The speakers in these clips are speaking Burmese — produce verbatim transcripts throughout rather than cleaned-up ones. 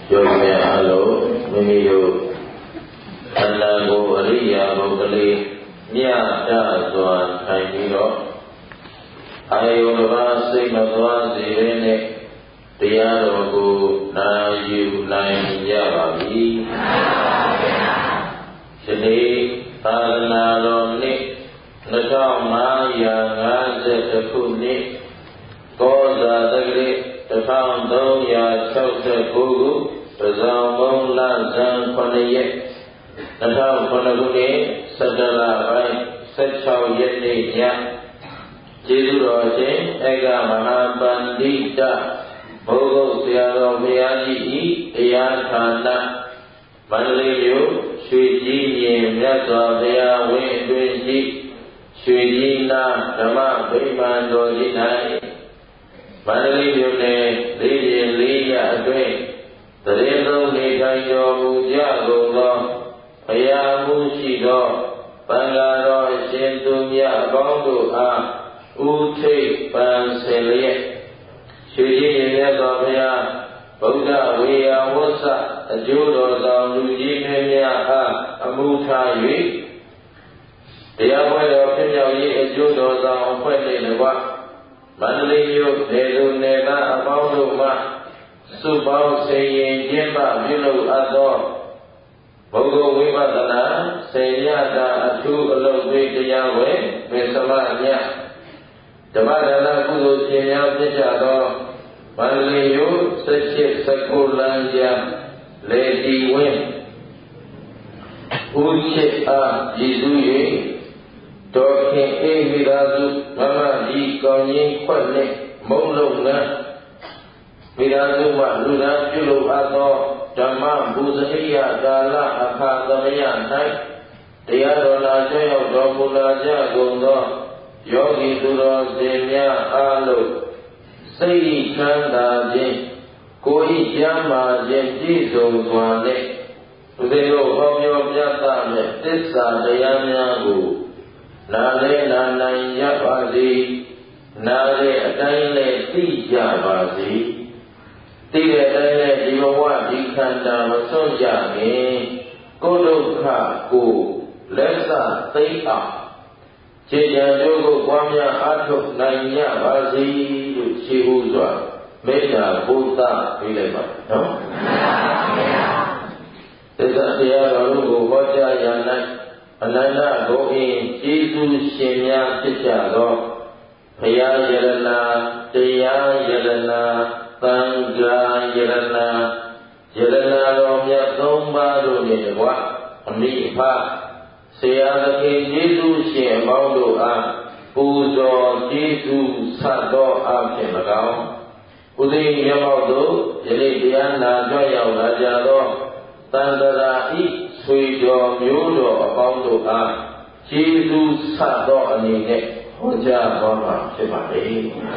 ယောဂီအလုံးမိမိတို့အန္တကိုအရိယာဘုကလေးမြတ်တာစွာထိုင်ပြီးတော့အာယုတစ်ပါးစိတ်မသွားစေဘဲနဲ့တရားတော်ကိုနာယူနိုင်ကြပါပြီ။ဒီနေ့သာသနာတော်နှစ်နှစ်ထောင်ငါးရာငါးဆယ်တစ်ခုနှစ်ကောဇာတက္ကရာတစ်ထောင်သုံးရာခြောက်ဆယ်ကိုခုတဇောင်းမုံလဇန်ခုနှစ်ရက်နှစ်ထောင်ခုနှစ်ခုနှစ်စတ္တလပိုင်းဆယ့်ခြောက်ရက်နေ့ညကျေးဇူးတော်ရှင်ဧကမဟာပန္တိတဘုဂုတ်ဆရာတော်ဘုရားကြီးဤတရားဌာနမန္တလေးမြို့ရွှေကြီးရင်မြတ်စွာဘုရားဝင်းအတွင်းရှိရွှေကြီးနာဓမ္မဗိမာန်တော်ကြီး၌မန္တလေးမြို့နယ်လေးပြင်လေးရအတွင်းတရေသုံးနေထိုင်တော်မူကြကုန်သောဘုရားမှုရှိသောပင်္ဂါတော်ရှင်သူမြတ်အပေါင်းတို့အားဥထိပ်ပန်ဆင်လျက်ရွှေကြီးရင်မြတ်စွာဘုရားဗုဒ္ဓဝေယဝဆအကျိုးတော်ဆောင်လူကြီးမင်းများအားအမှုထား၍တရားပွဲတော်ဖြစ်မြောက်ရေးအကျိုးတော်ဆောင်အဖွဲ့နှင့်တကွမန္တလေးမြို့နယ်သူနယ်သားအပေါင်းတို့မှစုပေါင်းဆင်ရင်ကျင်းပပြုလုပ်အပ်သောဘုဂ္ဂဝိပဿနာဆေရတာအထူးအလုပ်ပေးတရားဝယ်မေသမမြတ်ဓမ္မဒါနကုသိုလ်ရှင်များဖြစ်ကြသောမန္တလေးမြို့၁၈ ၁၉လမ်းကြားလေတီဝင်းဦးချစ်အားရည်စူး၍ဒေါ်ခင်အေးမိသားစုမမကြီးကောင်းကြီးခွက်နှင့်မုံလုံးငန်းမိသားစုမှလူသားပြုလုပ်အပ်သောဓမ္မဘူဇနိယကာလအခါသမယ၌တရားတော်လာကျွမ်းရောက်တော်မူလာကြကုန်သောယောဂီသူတော်စင်များအားလုံးစိတ်ချမ်းသာခြင်းကိုယ်ဤကျမ်းမာခြင်းပြည့်စုံစွာနဲ့သူတို့ဟောပြောပြသမဲ့သစ္စာတရားများကိုနားလဲနာနိုင်ရပါစေနားတဲ့အတိုင်းလည်းသိကြပါစေသိတဲ့အတိုင်းလည်းဒီဘဝဒီခန္ဓာမစွန့်ကြခင်ကိုယ်ဒုက္ခကိုလက်စသိအောင်ခြေချံတို့ကိုပွားများအားထုတ်နိုင်ကြပါစေလို့ရှိဥစွာမေတ္တာဘုဒ္ဓပေးလိုက်ပါနော်သစ္စာတရားတော်ကိုဟောကြားရ၌အနန္တဂုဏ်ဤကျေးဇူးရှင်များဖြစ်ကြသောဘုရားယရနာတရားယရနာသံဃာယရနာယရနာတော်မြတ်သုံးပါးတို့နှင့်တကွအမိဖဆရာသခင်ကျေးဇူးရှင်အပေါင်းတို့အားပူဇော်ကျေးဇူးဆက်သောအဖြစ်၎င်းဥသိမျက်မှောက်သို့ယနေ့တရားနာကြွရောက်လာကြသောတန်တရာဤဆွေတော်မျိုးတော်အပေါင်းတို့အားကျေးဇူးဆက်သောအနေနဲ့ဟောကြားတော်မှာဖြစ်ပါလေ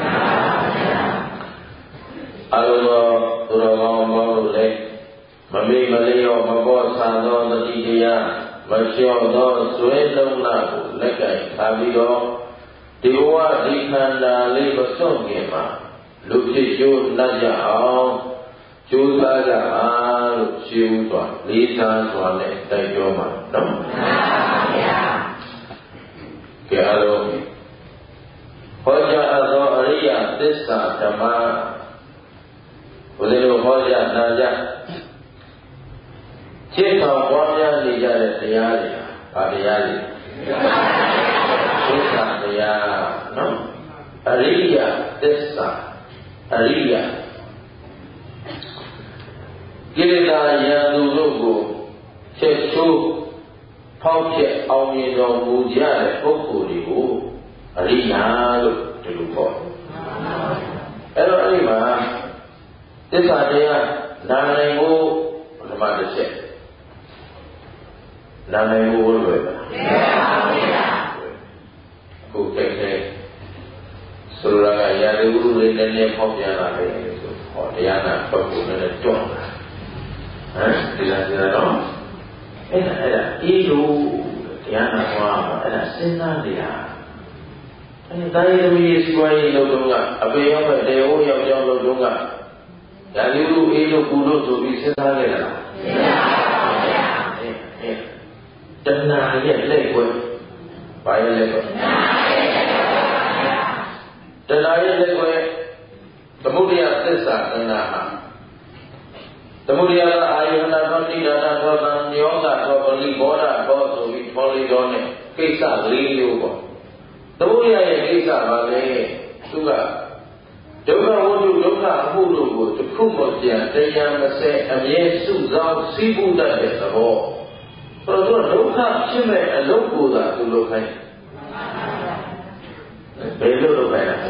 အလိုတော်သူတော်ကောင်းပေါင်းတို့လည်းမမေ့မလျော့မပေါ်ဆံသောတတိတရားမလျှော့သောဇွဲလုံးလာကိုလက်ကင်ထားပြီးတော့ဒီဘဝဒီခန္ဓာလေးမစွန့်ခင်မှာလူဖြစ်ကျိုးနှက်ကြအောင်ကျိုးစားကြအားလို့ရှင်းဥစွာလေးစားစွာနဲ့တိုက်ပြောမှာနော်မှန်ပါဗျာကဲအားလုံးဟောကြားအပ်သောအရိယသစ္စာဓမ္မဘုရားတို့ဟောကြားနာကြရှင်းဆောင်ပွားများနေကြတဲ့တရားတွေဗာတရားတွေသစ္စာတရားနော်အရိယသစ္စာအရိယကိလေသာယံသူတို့ကိုချက်ချိုးဖောက်ပြအောင်မြင်တော်မူကြတဲ့ပုဂ္ဂိုလ်တွေကိုအရိယာလို့ဒီလိုခေါ်တယ်အဲ့တော့အဲ့ဒီမှာသစ္စာတရားနာနိုင်ဖို့ဓမ္မတစ်ချက်နာမည်ကိုဝတ်လွယ်ပါမှန်ပါဗျာအခုကဲကဲဆိုရကရာဇဝုတွေလည်းလည်းပေါက်ပြန်လာတယ်ဆိုဟောတရားနာပုဂ္ဂိုလ်နဲ့တွန်းလာဟမ်ဒီလားဒီလားနော်အဲ့ဒါအဲ့ဒါအေးလို့တရားနာမှာအဲ့ဒါစဉ်းစားနေတာအဲ့ဒါတိုင်းသမီးစီပွားရေးလုပ်တော့ကအပေရောက်ပဲတေဟိုရောက်ကြောင်းလုပ်တော့ကဒါလေးတို့အေးလို့ပူလို့ဆိုပြီးစဉ်းစားခဲ့တာလားစဉ်းစားပါဗျာတဏှာရဲ့လက်ွယ်ဘာရဲ့လက်ွယ်တဏှာရဲ့လက်ွယ်တဏှာရဲ့လက်ွယ်သမုဒယသစ္စာတဏှာဟာသမုဒယကအာယုဏသောတိဒါတာသောတန်ညောတာသောပလိဘောဓသောဆိုပြီးပေါ်လေတော်နဲ့ကိစ္စလေးမျိုးပေါ့သမုဒယရဲ့ကိစ္စပါလေသူကဒုက္ခဝတ္ထုဒုက္ခအမှုတို့ကိုတစ်ခုမှပြန်တရားမစဲအမြဲစုဆောင်စီးပူးတတ်တဲ့သဘောဆိုတော့ဒုက္ခဖြစ်မဲ့အလုပ်ကိုသာသူလုပ်ခိုင်းဘယ်လိုလုပ်ခိုင်းလဲ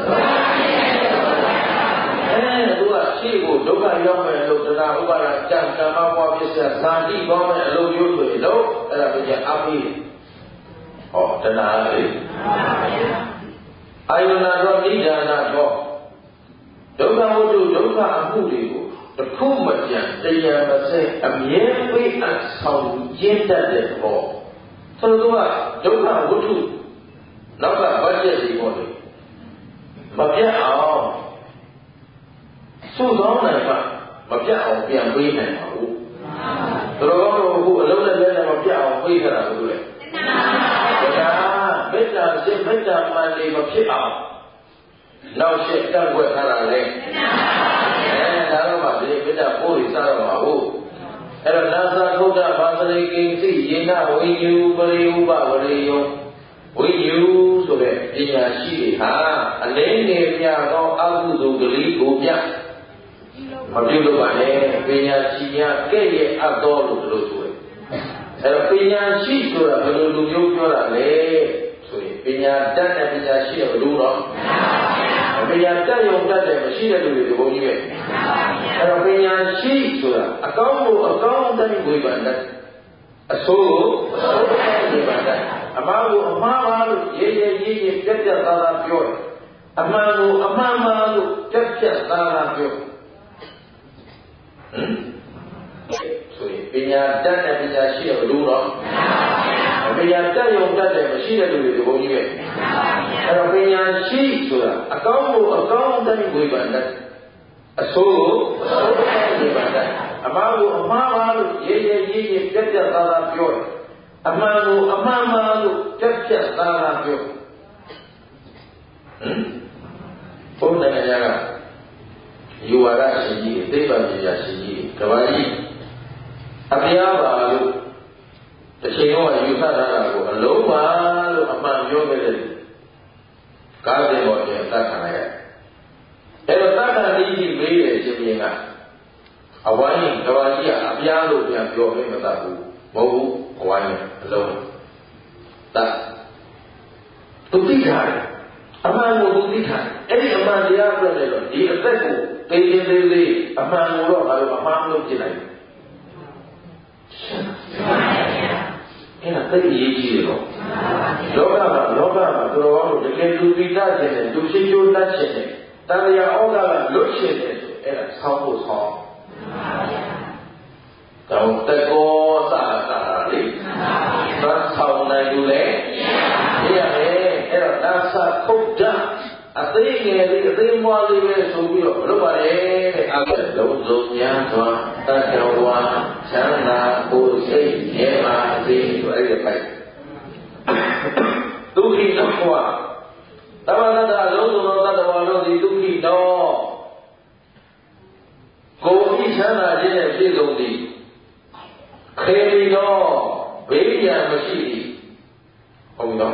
အဲသူကရှေ့ကိုဒုက္ခရောက်မဲ့လို့တရားဥပါဒကြံကမ္မဘဝပစ္စယဇာတိပေါင်းမဲ့အလုပ်မျိုးဆိုရင်တော့အဲ့ဒါပြအပိဟောတရားလေအာယုဏတော်နိဒာနတော်ဒုက္ခဝတ္ထုဒုက္ခအမှုတွေကိုတစ်ခုမှပြန်တရားမစဲအမြဲပေးအပ်ဆောင်ကျင့်တတ်တဲ့ဘောဆိုတော့ဒုက္ခဝတ္ထုနောက်ကဘတ်ဂျက်တွေပေါ့လေမပြတ်အောင်စုဆောင်းနိုင်မှမပြတ်အောင်ပြန်ပေးနိုင်ပါဘူးတော်တော်တို့အခုအလုံးနဲ့လက်နဲ့မပြတ်အောင်ပေးကြတာလို့လေဒါမေတ္တာစိတ်မေတ္တာမှန်လေးမဖြစ်အောင်နောက်ရှက်ကန့်ကွက်ထားတာလေအဲဒါတော့မှဒီမေတ္တာပို့ပြီးစားတော့မှာဟုတ်အဲ့တော့နာသသုဒ္ဓဘာသရိကိသိယေနဝိယူပရိဥပဝရိယောဝိယူဆိုတဲ့ပညာရှိတွေဟာအလင်းငယ်မြသောအကုသိုလ်ကလေးကိုမြမပြုလုပ်ပါနဲ့ပညာရှိများကဲ့ရဲ့အပ်တော်လို့တို့ဆိုတယ်အဲ့တော့ပညာရှိဆိုတာဘယ်လိုလူမျိုးပြောတာလဲဆိုရင်ပညာတတ်တဲ့ပညာရှိရလို့တော့ပညာတတ်ရုံတတ်တယ်မရှိတဲ့လူတွေဒီဘုန်းကြီးပဲအဲ့တော့ပညာရှိဆိုတာအကောင်းကိုအကောင်းတိုင်းဝေဖန်တတ်အဆိုးကိုအဆိုးတိုင်းဝေဖန်တတ်အမှားကိုအမှားပါလို့ရေးရေးရေးရေးပြတ်ပြတ်သားသားပြောတယ်အမှန်ကိုအမှန်ပါလို့ပြတ်ပြတ်သားသားပြောဟမ်ဆိုရင်ပညာတတ်တဲ့ပညာရှိရလို့တော့ပညာတတ်ရုံတတ်တယ်မရှိတဲ့လူတွေဒီဘုန်းကြီးပဲအဲ့တော့ပညာရှိဆိုတာအကောင်းကိုအကောင်းတိုင်းဝေဖန်တတ်အဆိုးကိုအဆိုးတိုင်းဝေဖန်တတ်အမှားကိုအမှားပါလို့ရေးရေးရေးရေးပြတ်ပြတ်သားသားပြောတယ်အမှန်ကိုအမှန်ပါလို့ပြတ်ပြတ်သားသားပြောဟမ်ဘုရားတရားကယူဝါဒရှင်ကြီးသိပ္ပံပညာရှင်ကြီးကဘာကြီးအပြားပါလို့တစ်ချိန်တော့ယူဆထားတာကိုအလုံးပါလို့အမှန်ပြောခဲ့တယ်ကားတဲ့ပေါ်ပြန်သတ်ခံလိုက်ရအဲ့တော့သတ်ခံပြီးပြီးမေးတယ်ရှင်ဘုရင်ကအဝိုင်းကဘာကြီးကအပြားလို့ပြန်ပြောခဲ့မတတ်ဘူးမဟုတ်ဘူးအဝိုင်းအလုံးသတ်သူသိထားတယ်အမှန်ကိုသူသိထားအဲ့ဒီအမှန်တရားအတွက်လည်းဒီအသက်ကိုသိသိသေးသေးအမှန်ကိုတော့ဘာလို့အမှားလို့ဖြစ်နိုင်အဲ့ဒါသိရေးကြည့်ရတော့လောကမှာလောကမှာသူတော်ကောင်းတို့တကယ်လူပိတတ်ခြင်းနဲ့လူရှိကျိုးတတ်ခြင်းနဲ့တရားဩဃကလွတ်ခြင်းနဲ့ဆိုအဲ့ဒါဆောင်းဖို့ဆောင်းတောင်တကောသာသာလေသတ်ဆောင်နိုင်လူလေပြရတယ်အဲ့တော့နာသခုဒ္ဒအသိငယ်လေးအသိမွားလေးပဲဆိုပြီးတော့မလုပ်ပါနဲ့တဲ့အကလုံးစုံညာစွာတတ္တဝါချမ်းသာကိုယ်စိတ်မြဲပါစေဆိုအဲ့ဒီပိုက်ဒုက္ခိနောဝါတမတ္တအလုံးစုံသောတတ္တဝါတို့သည်ဒုက္ခိနောကိုယ်ဤချမ်းသာခြင်းနဲ့ပြည့်စုံသည်ခေရီနောဘေးရန်မရှိသည်ဟုတ်ပြီနော်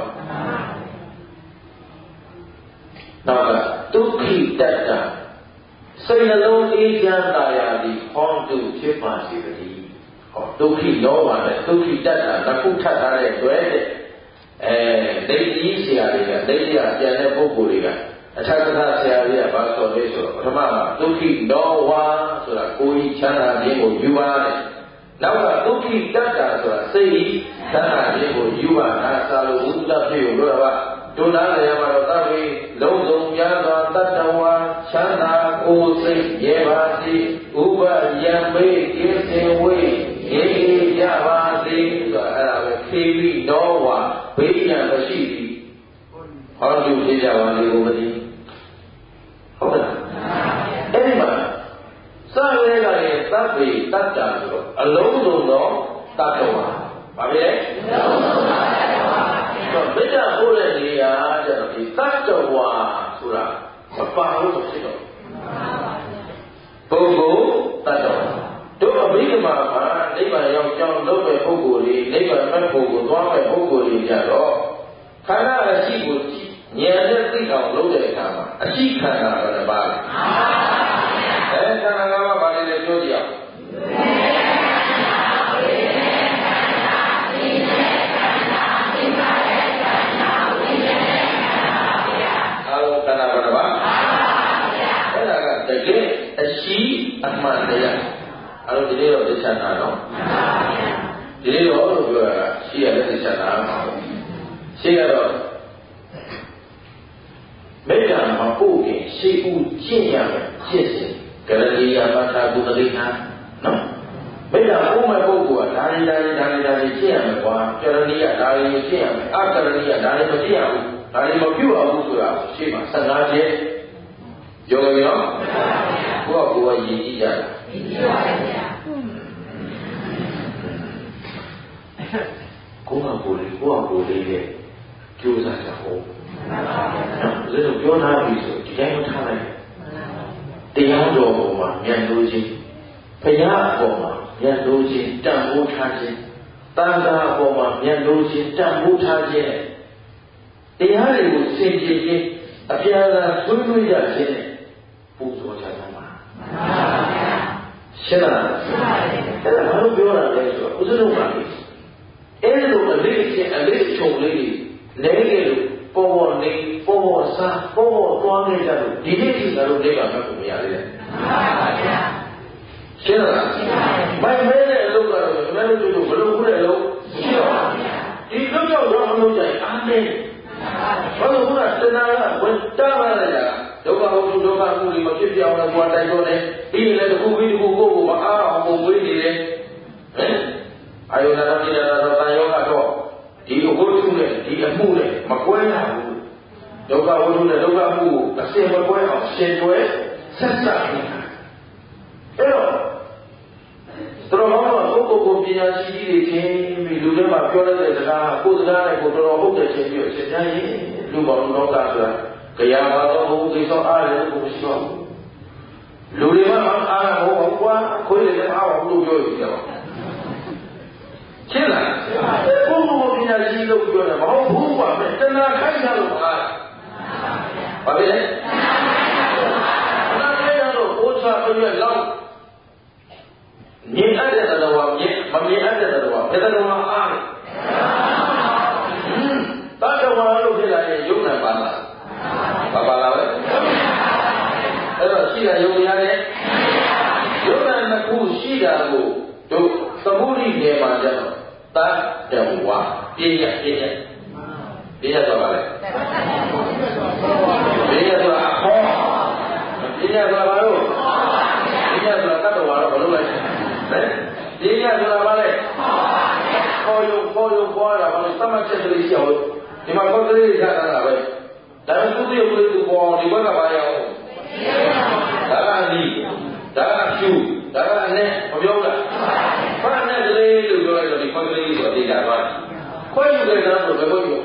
နောက်ကဒုက္ခိတတ္တစိတ်နှလုံးအေးချမ်းသာရာသည်ဟောတုဖြစ်ပါစေတည်းဟောဒုက္ခိနောပါလေဒုက္ခိတတ္တနှစ်ခုထပ်ထားတဲ့တွဲတဲ့အဲဒိဋ္ဌိဆရာတွေကဒိဋ္ဌိကပြန်တဲ့ပုဂ္ဂိုလ်တွေကအထက်ကထာဆရာတွေကဘာဆိုလဲဆိုတော့ပထမကဒုက္ခိနောဝါဆိုတာကိုယ်ကြီးချမ်းသာခြင်းကိုယူပါတယ်နောက်ကဒုက္ခိတတ္တဆိုတာစိတ်ကြီးချမ်းသာခြင်းကိုယူပါတာသာလို့ဥဒ္ဒဖြစ်လို့တော့ကဒုနာရမှာတော့သဗ္ဗေလုံးစုံများစွာတတ္တဝါချမ်းသာကိုယ်စိတ်ရဲပါစေဥပယံမေကိစေဝေရေရပါစေဆိုတာအဲ့ဒါပဲခေပိနောဝါဘေးရန်မရှိသည်ဟောဒီဖြစ်ကြပါလေဘုမတိဟုတ်လားအဲ့ဒီမှာစပေတတ္တဆိုတော့အလုံးစုံသောတတ္တဝါဘာပဲလဲအလုံးစုံသောတတ္တဝါတော့မေတ္တာပို့တဲ့နေရာကျတော့ဒီတတ္တဝါဆိုတာမပါလို့ဖြစ်တော့ပုဂ္ဂိုလ်တတ္တဝါတို့အဘိဓမ္မာမှာနိဗ္ဗာန်ရောက်ကြောင်းလုပ်တဲ့ပုဂ္ဂိုလ်တွေနိဗ္ဗာန်မဲ့ပုဂ္ဂိုလ်သွားမဲ့ပုဂ္ဂိုလ်တွေကြတော့ခန္ဓာအရှိကိုဉာဏ်နဲ့သိအောင်လုပ်တဲ့အခါမှာအရှိခန္ဓာဘယ်နှပါလဲအဲခန္ဓာကဘာလဲလဲပြောကြည့်အောင်အားလုံးခန္ဓာဘယ်နှပါအဲ့ဒါကတကယ်အရှိအမှန်တရားအားလုံးဒီနေ့တော့သိချင်တာနော်ဒီနေ့တော့လို့ပြောတာရှိရတဲ့သိချင်တာရှိရတော့မေတ္တာမပို့ခင်ရှိဦးကျင့်ရမယ်ဖြစ်စဉ်ကရဏီယမထာကုသလိနာနော်မေတ္တာပို့မဲ့ပုဂ္ဂိုလ်ကဒါရီဒါရီဒါရီဒါရီကျင့်ရမယ်ကွာကရဏီယဒါရီကျင့်ရမယ်အကရဏီယဒါရီမကျင့်ရဘူးဒါရီမပြုတ်အောင်ဆိုတာရှေ့မှာဆန္ဒချက်ပြောကြရောကိုယ့်ကိုယ်ကရည်ကြည့်ကြတယ်ရည်ကြည့်ပါရဲ့ဗျာကိုယ့်ကိုယ်လေးကိုယ့်ကိုယ်လေးရဲ့ကြိုးစားကြအောင်လေတော့ပြောထားပြီဆိုဒီတိုင်းမထားလိုက်တရားတော်ပေါ်မှာဉာဏ်လို့ချင်းဘုရားအပေါ်မှာဉာဏ်လို့ချင်းတန်ဖိုးထားခြင်းတန်ခါအပေါ်မှာဉာဏ်လို့ချင်းတန်ဖိုးထားခြင်းတရားတွေကိုဆင်ခြင်ခြင်းအပြာသာဆွေးနွေးကြခြင်းနဲ့ပူဇော်ကြတာပါရှင်းလားအဲ့ဒါဘာလို့ပြောတာလဲဆိုတော့ဥစ္စာလုံးပါလေအဲ့လိုအလေးချင်းအလေးချုံလေးတွေလဲခဲ့လို့ပေါ်ပေါ်နေပေါ်ပေါ်စားပေါ်ပေါ်သွားနေကြလို့ဒီနေ့ဒီကတော့နေပါမှတ်ဖို့မရသေးဘူးမှန်ပါဗျာရှင်းလားရှင်းပါပြီမိုက်မဲတဲ့အလုပ်ကတော့ကျွန်တော်တို့တို့ဘယ်လိုခုတဲ့အလုပ်ရှင်းပါဗျာဒီလောက်တော့တော့အလုပ်ကြိုင်အားနေဘာလို့ခုကတဏှာကဝင်တားပါလဲကြာဒုက္ခဟုတ်ဒုက္ခမှုတွေမဖြစ်ပြအောင်လည်းကိုယ်တိုင်တော့တယ်ပြီးရင်လည်းတစ်ခုပြီးတစ်ခုကိုယ့်ကိုမအားအောင်ပုံဝေးနေတယ်ဟင်အာယုနာတိနာတော့တန်ယောကတော့ဒီဝိထုနဲ့ဒီအမှုနဲ့မကွဲရဘူးဒုက္ခဝိထုနဲ့ဒုက္ခမှုကိုအစင်မကွဲအောင်ရှင်တွဲဆက်ဆက်နေတာအဲ့တော့တော်တော်ကိုကိုကိုပညာရှိကြီးတွေချင်းပြီးလူတွေမှာပြောရတဲ့စကားကိုယ်စကားနဲ့ကိုတော်တော်ဟုတ်တယ်ချင်းပြီးအချက်တိုင်းလူပေါ်လူတော့ကဆိုတာကြာပါတော့ဘုရားဆောအားလည်းကိုမရှိတော့ဘူးလူတွေမှာအားမဟုတ်ကွာခွေးတွေလည်းအားအောင်လို့ပြောရကြပါရှင်းလားဘုရားပညာရှိလို့ပြောတယ်မဟုတ်ဘူးကွာတဏှာခိုင်းတာလို့အားဘာဖြစ်လဲတဏှာခိုင်းတာလို့ဘုရားပြည့်လောက်မြင်အပ်တဲ့တော်ဝါမြင်မမြင်အပ်တဲ့တော်ဝါဘယ်တော်ဝါအားလဲဟင်းတတော်ဝါလို့ဖြစ်လာရင်ယုံနာပါလားဘာပါလာလဲအဲ့တော့ရှိတာယုံရတယ်ယုံနာနှစ်ခုရှိတာကိုတို့သမုဒိနေမှာကြတော့တတဝါပြည့်ရပြည့်ရပြည့်ရတော့ပါလေပြည့်ရတော့အခေါ်ပြည့်ရတော့ဘာလို့ပြည့်ရတော့တတဝါတော့ဘယ်လိုလဲဟဲ့ပြည့်ရတော့ဘာလဲခေါ်ရုံခေါ်ရုံခေါ်တာဘာလို့သတ်မှတ်ချက်တွေရှိအောင်ဒီမှာခေါ်ကလေးရတာလားပဲဒါပေမဲ့သူ့ရဲ့ကိုယ်သူပေါ်ဒီဘက်ကဘာရအောင်ဒါကဒီဒါကဖြူဒါကနဲ့မပြောလားဘာနဲ့ကလေးလို့ပြောလိုက်တော့ဒီခေါ်ကလေးဆိုတော့ဒီကပါခွဲယူတဲ့ကောင်ဆိုဘယ်လိုယူ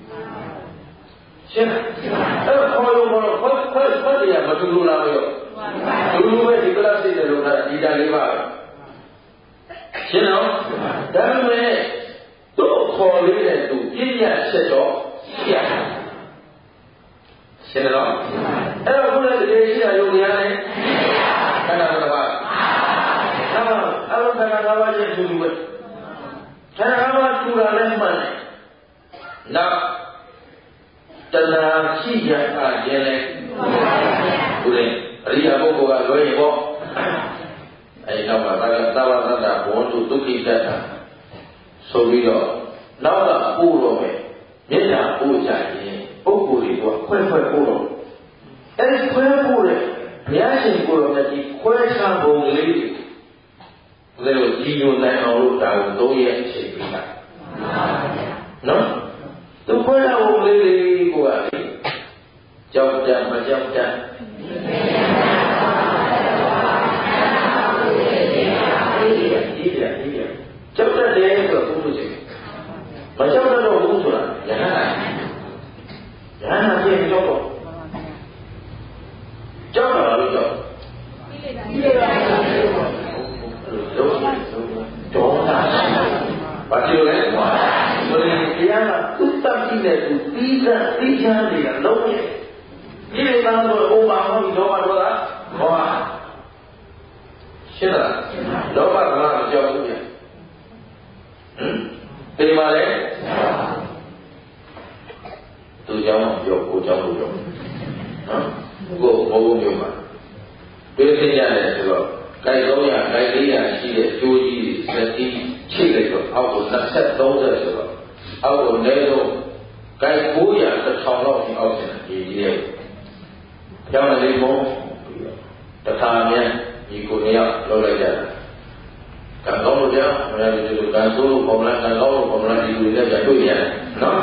ရှင်းအဲ့တော့ခေါ်ရုံခေါ်တော့ခွဲခွဲခွဲတရားမတူလို့လားပြောလူလူပဲဒီကလပ်စိတ်တယ်လို့ကဒီတာလေးပါပဲရှင်းတော့ဒါပေမဲ့သူ့ခေါ်လေးတဲ့သူပြည့်ရချက်တော့ရှိရတယ်ရှင်းတော့အဲ့တော့ခုလည်းတကယ်ရှိတာယုံနေရတယ်ခန္ဓာတစ်ပါးအဲ့တော့အလုံးခန္ဓာတစ်ပါးချင်းတူတူပဲခန္ဓာတစ်ပါးတူတာလည်းမှန်တယ်နောက်တဏှာရှိရအားခြင်းလည်းတူတယ်အရိယာပုဂ္ဂိုလ်ကလွယ်ရင်ပေါ့အဲဒီနောက်ကသဗ္ဗသတ္တဘဝတုဒုက္ခိတ္တဆိုပြီးတော့နောက်ကပို့တော့မယ်မေတ္တာပို့ကြရင်ပုဂ္ဂိုလ်တွေကခွဲခွဲပို့တော့အဲဒီခွဲပို့တဲ့ဘုရားရှင်ကိုယ်တော်မြတ်ကြီးခွဲခြားပုံလေးတွေဒါလိုကြည်ညိုနိုင်အောင်လို့တာဝန်သုံးရက်အချိန်ပေးတာနော်သူခွဲတဲ့ပုံလေးတွေကိုကလေကြောက်တတ်မကြောက်တတ်တိတဲ့သူသီးသန့်သိချမ်းနေတာလုံးရဲ့ဒီလိုသားဆိုဥပါဟောဒီတော့တော့လားဟောရှင်းလားလောဘကမကြောက်ဘူးဗျဟမ်ဒီမှာလေသူကြောင့်ပြောကိုကြောင့်လို့ပြောနော်ကိုဘုံဘုံမျိုးမှာပြေးသိရတယ်ဆိုတော့ကြိုက်သုံးရကြိုက်လေးရရှိတဲ့ကျိုးကြီးစက်ကြီးချိတ်လိုက်တော့အောက်ကိုနှစ်ဆက်သုံးဆက်ဆိုတော့အောက်ကိုအနည်းဆုံးကြိုက်ကိုးရတစ်ထောင်လောက်ဒီအောက်ကျနေကြီးရဲ့ကျောင်းလေးမို့တခါမြန်ဒီကိုနေရောက်လောက်လိုက်ကြတာကံကောင်းလို့ကြာမရဘူးဒီလိုကံဆိုးလို့ပုံလားကံကောင်းလို့ပုံလားဒီလိုလည်းကြတွေ့ရတယ်နော်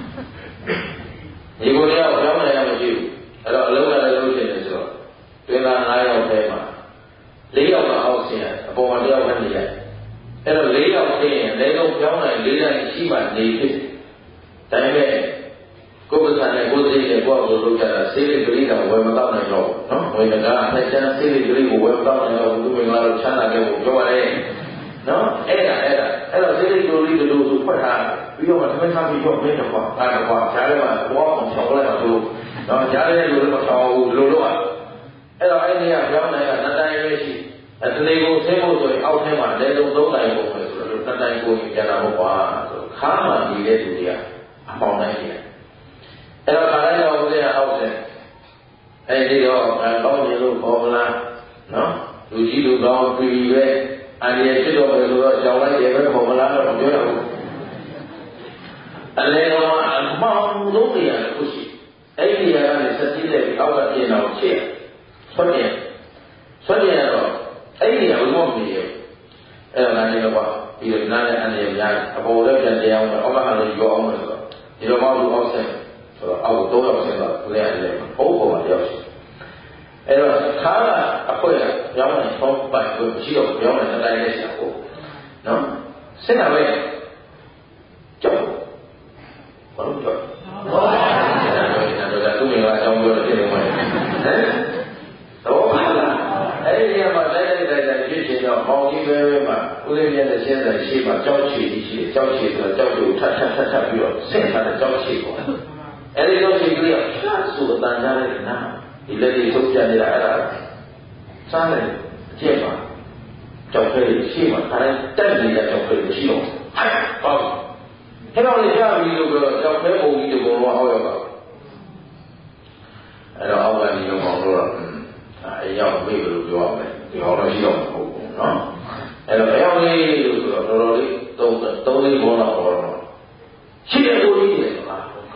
ဒီကိုနေရောက်ကျောင်းနေရမရှိဘူးအဲ့တော့အလုံးလည်းလုပ်ချင်တယ်ဆိုတော့တွင်လာ၅ယောက်ထဲမှာ၄ယောက်ကအောက်ဆင်းရအပေါ်မှာတယောက်ကနေရအဲ့တော့၄ယောက်ဆင်းရင်လည်းတော့ကျောင်းနိုင်၄တိုင်းရှိမှနေဖြစ်ဒါပေမဲ့ကိုယ်ပစံနဲ့ကိုယ်စိတ်နဲ့ကိုယ့်အကိုလုပ်ကြတာစေးလေးကလေးတော့ဝယ်မတော့နိုင်တော့နော်ဝယ်တကားအချမ်းစေးလေးကလေးကိုဝယ်မတော့နိုင်တော့ဘူးသူမင်္ဂလာတော့ချမ်းသာခဲ့ဖို့ပြောရတယ်နော်အဲ့ဒါအဲ့ဒါအဲ့တော့စေးလေးကလေးတို့ဆိုဖွက်ထားပြီးတော့သမင်းစားပြီးတော့မင်းတော့အားတော့ကြားထဲမှာဘောအောင်ချောင်းလိုက်တော့သူနော်ကြားထဲလူလည်းမချောင်းဘူးလူလို့အဲ့တော့အဲ့ဒီကပြောင်းနိုင်ကနှစ်တိုင်းပဲရှိအတလေးကိုဆင်းဖို့ဆိုရင်အောက်ထဲမှာလဲလုံးသုံးတိုင်းပုံပဲဆိုတော့နှစ်တိုင်းကိုပြန်လာဖို့ပါဆိုခါမှနေတဲ့သူတွေကအပေါင်းတိုင်းကြီးအဲ့တော့ခါတိုင်းတော့ဦးဇင်းအောက်ဆင်းအဲ့ဒီတော့ကောင်းနေလို့ပေါ်မလားနော်လူကြီးလူကောင်းပြည်ပဲအန္တရာယ်ဖြစ်တော့မယ်ဆိုတော့ကြောင်လိုက်တယ်ပဲပေါ်မလားတော့မပြောရဘူးအလဲတော့အမောင်းဆုံးနေရတယ်ခုရှိအဲ့ဒီနေရာကနေဆက်ကြည့်တဲ့အောက်ကပြင်အောင်ရှေ့ဆွတ်နေဆွတ်နေတော့အဲ့ဒီနေရာဘုံမနေရအဲ့ဒါကနေတော့ပြီးတော့နားနဲ့အန္တရာယ်များအပေါ်လည်းပြန်တရားအောင်အောက်ကလည်းရောအောင်ဆိုတော့ဒီလိုမှလူအောက်ဆင်းဆိုတော့အောက်တော့ရောက်ဆင်းတော့လဲရတယ်ဘုံပေါ်မှာရောက်ရှိအဲ့တော့ခါကအခွင့်ရောင်းနေဆုံးပိုင်ကိုရှိတော့ရောင်းနေတိုင်းလေးရှာဖို့နော်စဉ်းစားပဲကြောက်ဘာလို့ကြောက်ဘာလို့လဲတော့သူမြင်လာအကြောင်းပြောတယ်ဖြစ်နေမှာဟမ်တော့ပါလားအဲ့ဒီနေရာမှာတိုင်းတိုင်းတိုင်းတိုင်းဖြစ်ချင်တော့ပေါင်းကြီးပဲပဲမှာဦးလေးမြတ်တဲ့ရှင်းတဲ့ရှိမှကြောက်ချီကြီးရှိတယ်ကြောက်ချီဆိုတော့ကြောက်ကိုထပ်ထပ်ထပ်ထပ်ပြီးတော့ဆင့်ထားတဲ့ကြောက်ချီပေါ့အဲ့ဒီကြောက်ချီကလေးကဖြတ်ဆိုအတန်ကြားတဲ့နာဒီလက်ကြီးထုတ်ပြနေတာအဲ့ဒါစားတယ်အကျင့်ပါကြောက်ခဲရှိမှဒါလည်းတက်နေတဲ့ကြောက်ခဲရှိတော့ဟဲ့ပေါ့အဲ့တော့လေကြားပြီးလို့ပြောတော့ကြောက်ခဲပုံကြီးတွေဘုံတော့အောက်ရောက်ပါအဲ့တော့အောက်ကနေတော့ပေါင်းလို့တော့အဲရောက်ပြီလို့ပြောရမယ်ဒီဟောတော့ရှိတော့မဟုတ်ဘူးနော်အဲ့တော့ရောက်ပြီလို့ဆိုတော့တော်တော်လေးသုံးသုံးလေးဘုံတော့ဟောတော့ရှိတဲ့ကိုကြီးတွေဆိုတာ